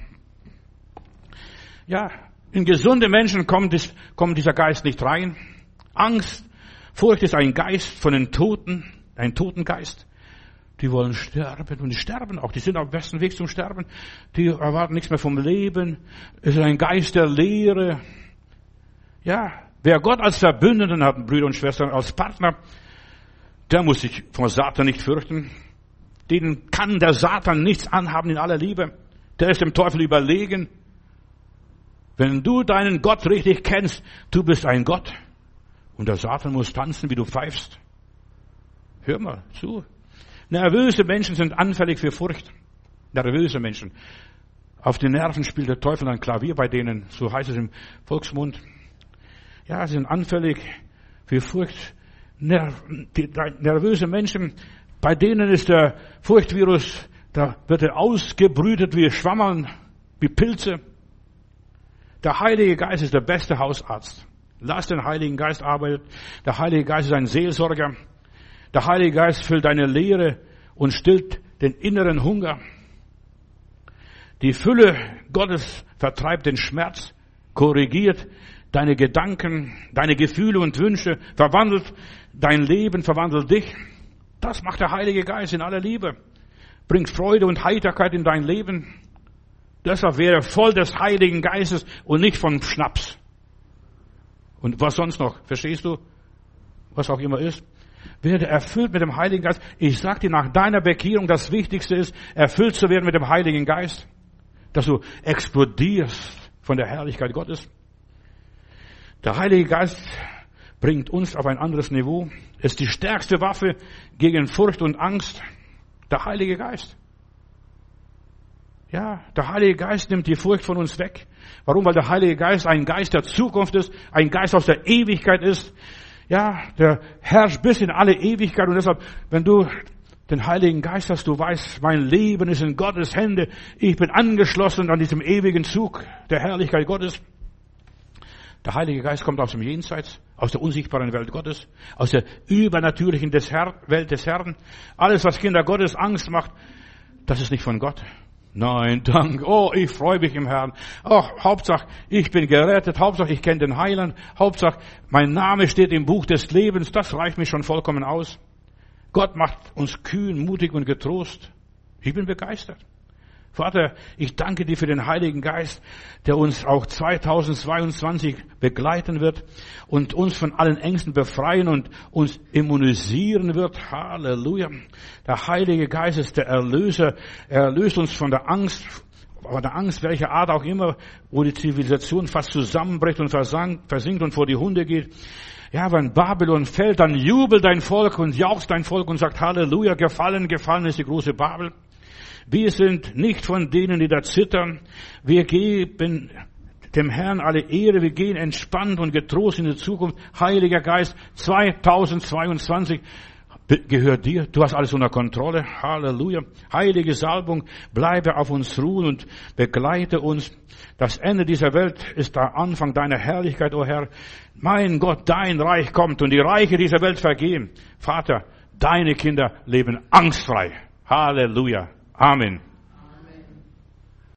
[SPEAKER 1] Ja, in gesunde Menschen kommt, das, kommt dieser Geist nicht rein. Angst, Furcht ist ein Geist von den Toten, ein Totengeist. Die wollen sterben und die sterben auch. Die sind auf dem besten Weg zum Sterben. Die erwarten nichts mehr vom Leben. Es ist ein Geist der Leere. Ja, wer Gott als Verbündeten hat, Brüder und Schwestern, als Partner, der muss sich vor Satan nicht fürchten. Denen kann der Satan nichts anhaben in aller Liebe. Der ist dem Teufel überlegen. Wenn du deinen Gott richtig kennst, du bist ein Gott. Und der Satan muss tanzen, wie du pfeifst. Hör mal zu. Nervöse Menschen sind anfällig für Furcht. Nervöse Menschen. Auf die Nerven spielt der Teufel ein Klavier bei denen, so heißt es im Volksmund. Ja, sie sind anfällig für Furcht. Nervöse Menschen, bei denen ist der Furchtvirus, da wird er ausgebrütet wie Schwammerl, wie Pilze. Der Heilige Geist ist der beste Hausarzt. Lass den Heiligen Geist arbeiten. Der Heilige Geist ist ein Seelsorger. Der Heilige Geist füllt deine Leere und stillt den inneren Hunger. Die Fülle Gottes vertreibt den Schmerz, korrigiert deine Gedanken, deine Gefühle und Wünsche, verwandelt dein Leben, verwandelt dich. Das macht der Heilige Geist in aller Liebe. Bringt Freude und Heiterkeit in dein Leben. Deshalb wäre voll des Heiligen Geistes und nicht von Schnaps. Und was sonst noch? Verstehst du? Was auch immer ist. Werde erfüllt mit dem Heiligen Geist. Ich sag dir, nach deiner Bekehrung, das Wichtigste ist, erfüllt zu werden mit dem Heiligen Geist. Dass du explodierst von der Herrlichkeit Gottes. Der Heilige Geist bringt uns auf ein anderes Niveau. Es ist die stärkste Waffe gegen Furcht und Angst. Der Heilige Geist. Ja, der Heilige Geist nimmt die Furcht von uns weg. Warum? Weil der Heilige Geist ein Geist der Zukunft ist, ein Geist aus der Ewigkeit ist. Ja, der herrscht bis in alle Ewigkeit und deshalb, wenn du den Heiligen Geist hast, du weißt, mein Leben ist in Gottes Hände. Ich bin angeschlossen an diesem ewigen Zug der Herrlichkeit Gottes. Der Heilige Geist kommt aus dem Jenseits, aus der unsichtbaren Welt Gottes, aus der übernatürlichen des Herr, Welt des Herrn. Alles, was Kinder Gottes Angst macht, das ist nicht von Gott. Nein, dank. Oh, ich freue mich im Herrn. Oh, Hauptsache, ich bin gerettet. Hauptsache, ich kenne den Heiland. Hauptsache, mein Name steht im Buch des Lebens. Das reicht mir schon vollkommen aus. Gott macht uns kühn, mutig und getrost. Ich bin begeistert. Vater, ich danke dir für den Heiligen Geist, der uns auch zweitausendzweiundzwanzig begleiten wird und uns von allen Ängsten befreien und uns immunisieren wird. Halleluja. Der Heilige Geist ist der Erlöser. Er erlöst uns von der Angst oder Angst, welcher Art auch immer, wo die Zivilisation fast zusammenbricht und versinkt und vor die Hunde geht. Ja, wenn Babylon fällt, dann jubelt dein Volk und jauchzt dein Volk und sagt Halleluja, gefallen, gefallen ist die große Babel. Wir sind nicht von denen, die da zittern. Wir geben dem Herrn alle Ehre. Wir gehen entspannt und getrost in die Zukunft. Heiliger Geist, zweitausendzweiundzwanzig gehört dir. Du hast alles unter Kontrolle. Halleluja. Heilige Salbung, bleibe auf uns ruhen und begleite uns. Das Ende dieser Welt ist der Anfang deiner Herrlichkeit, o Herr. Mein Gott, dein Reich kommt und die Reiche dieser Welt vergehen. Vater, deine Kinder leben angstfrei. Halleluja. Amen.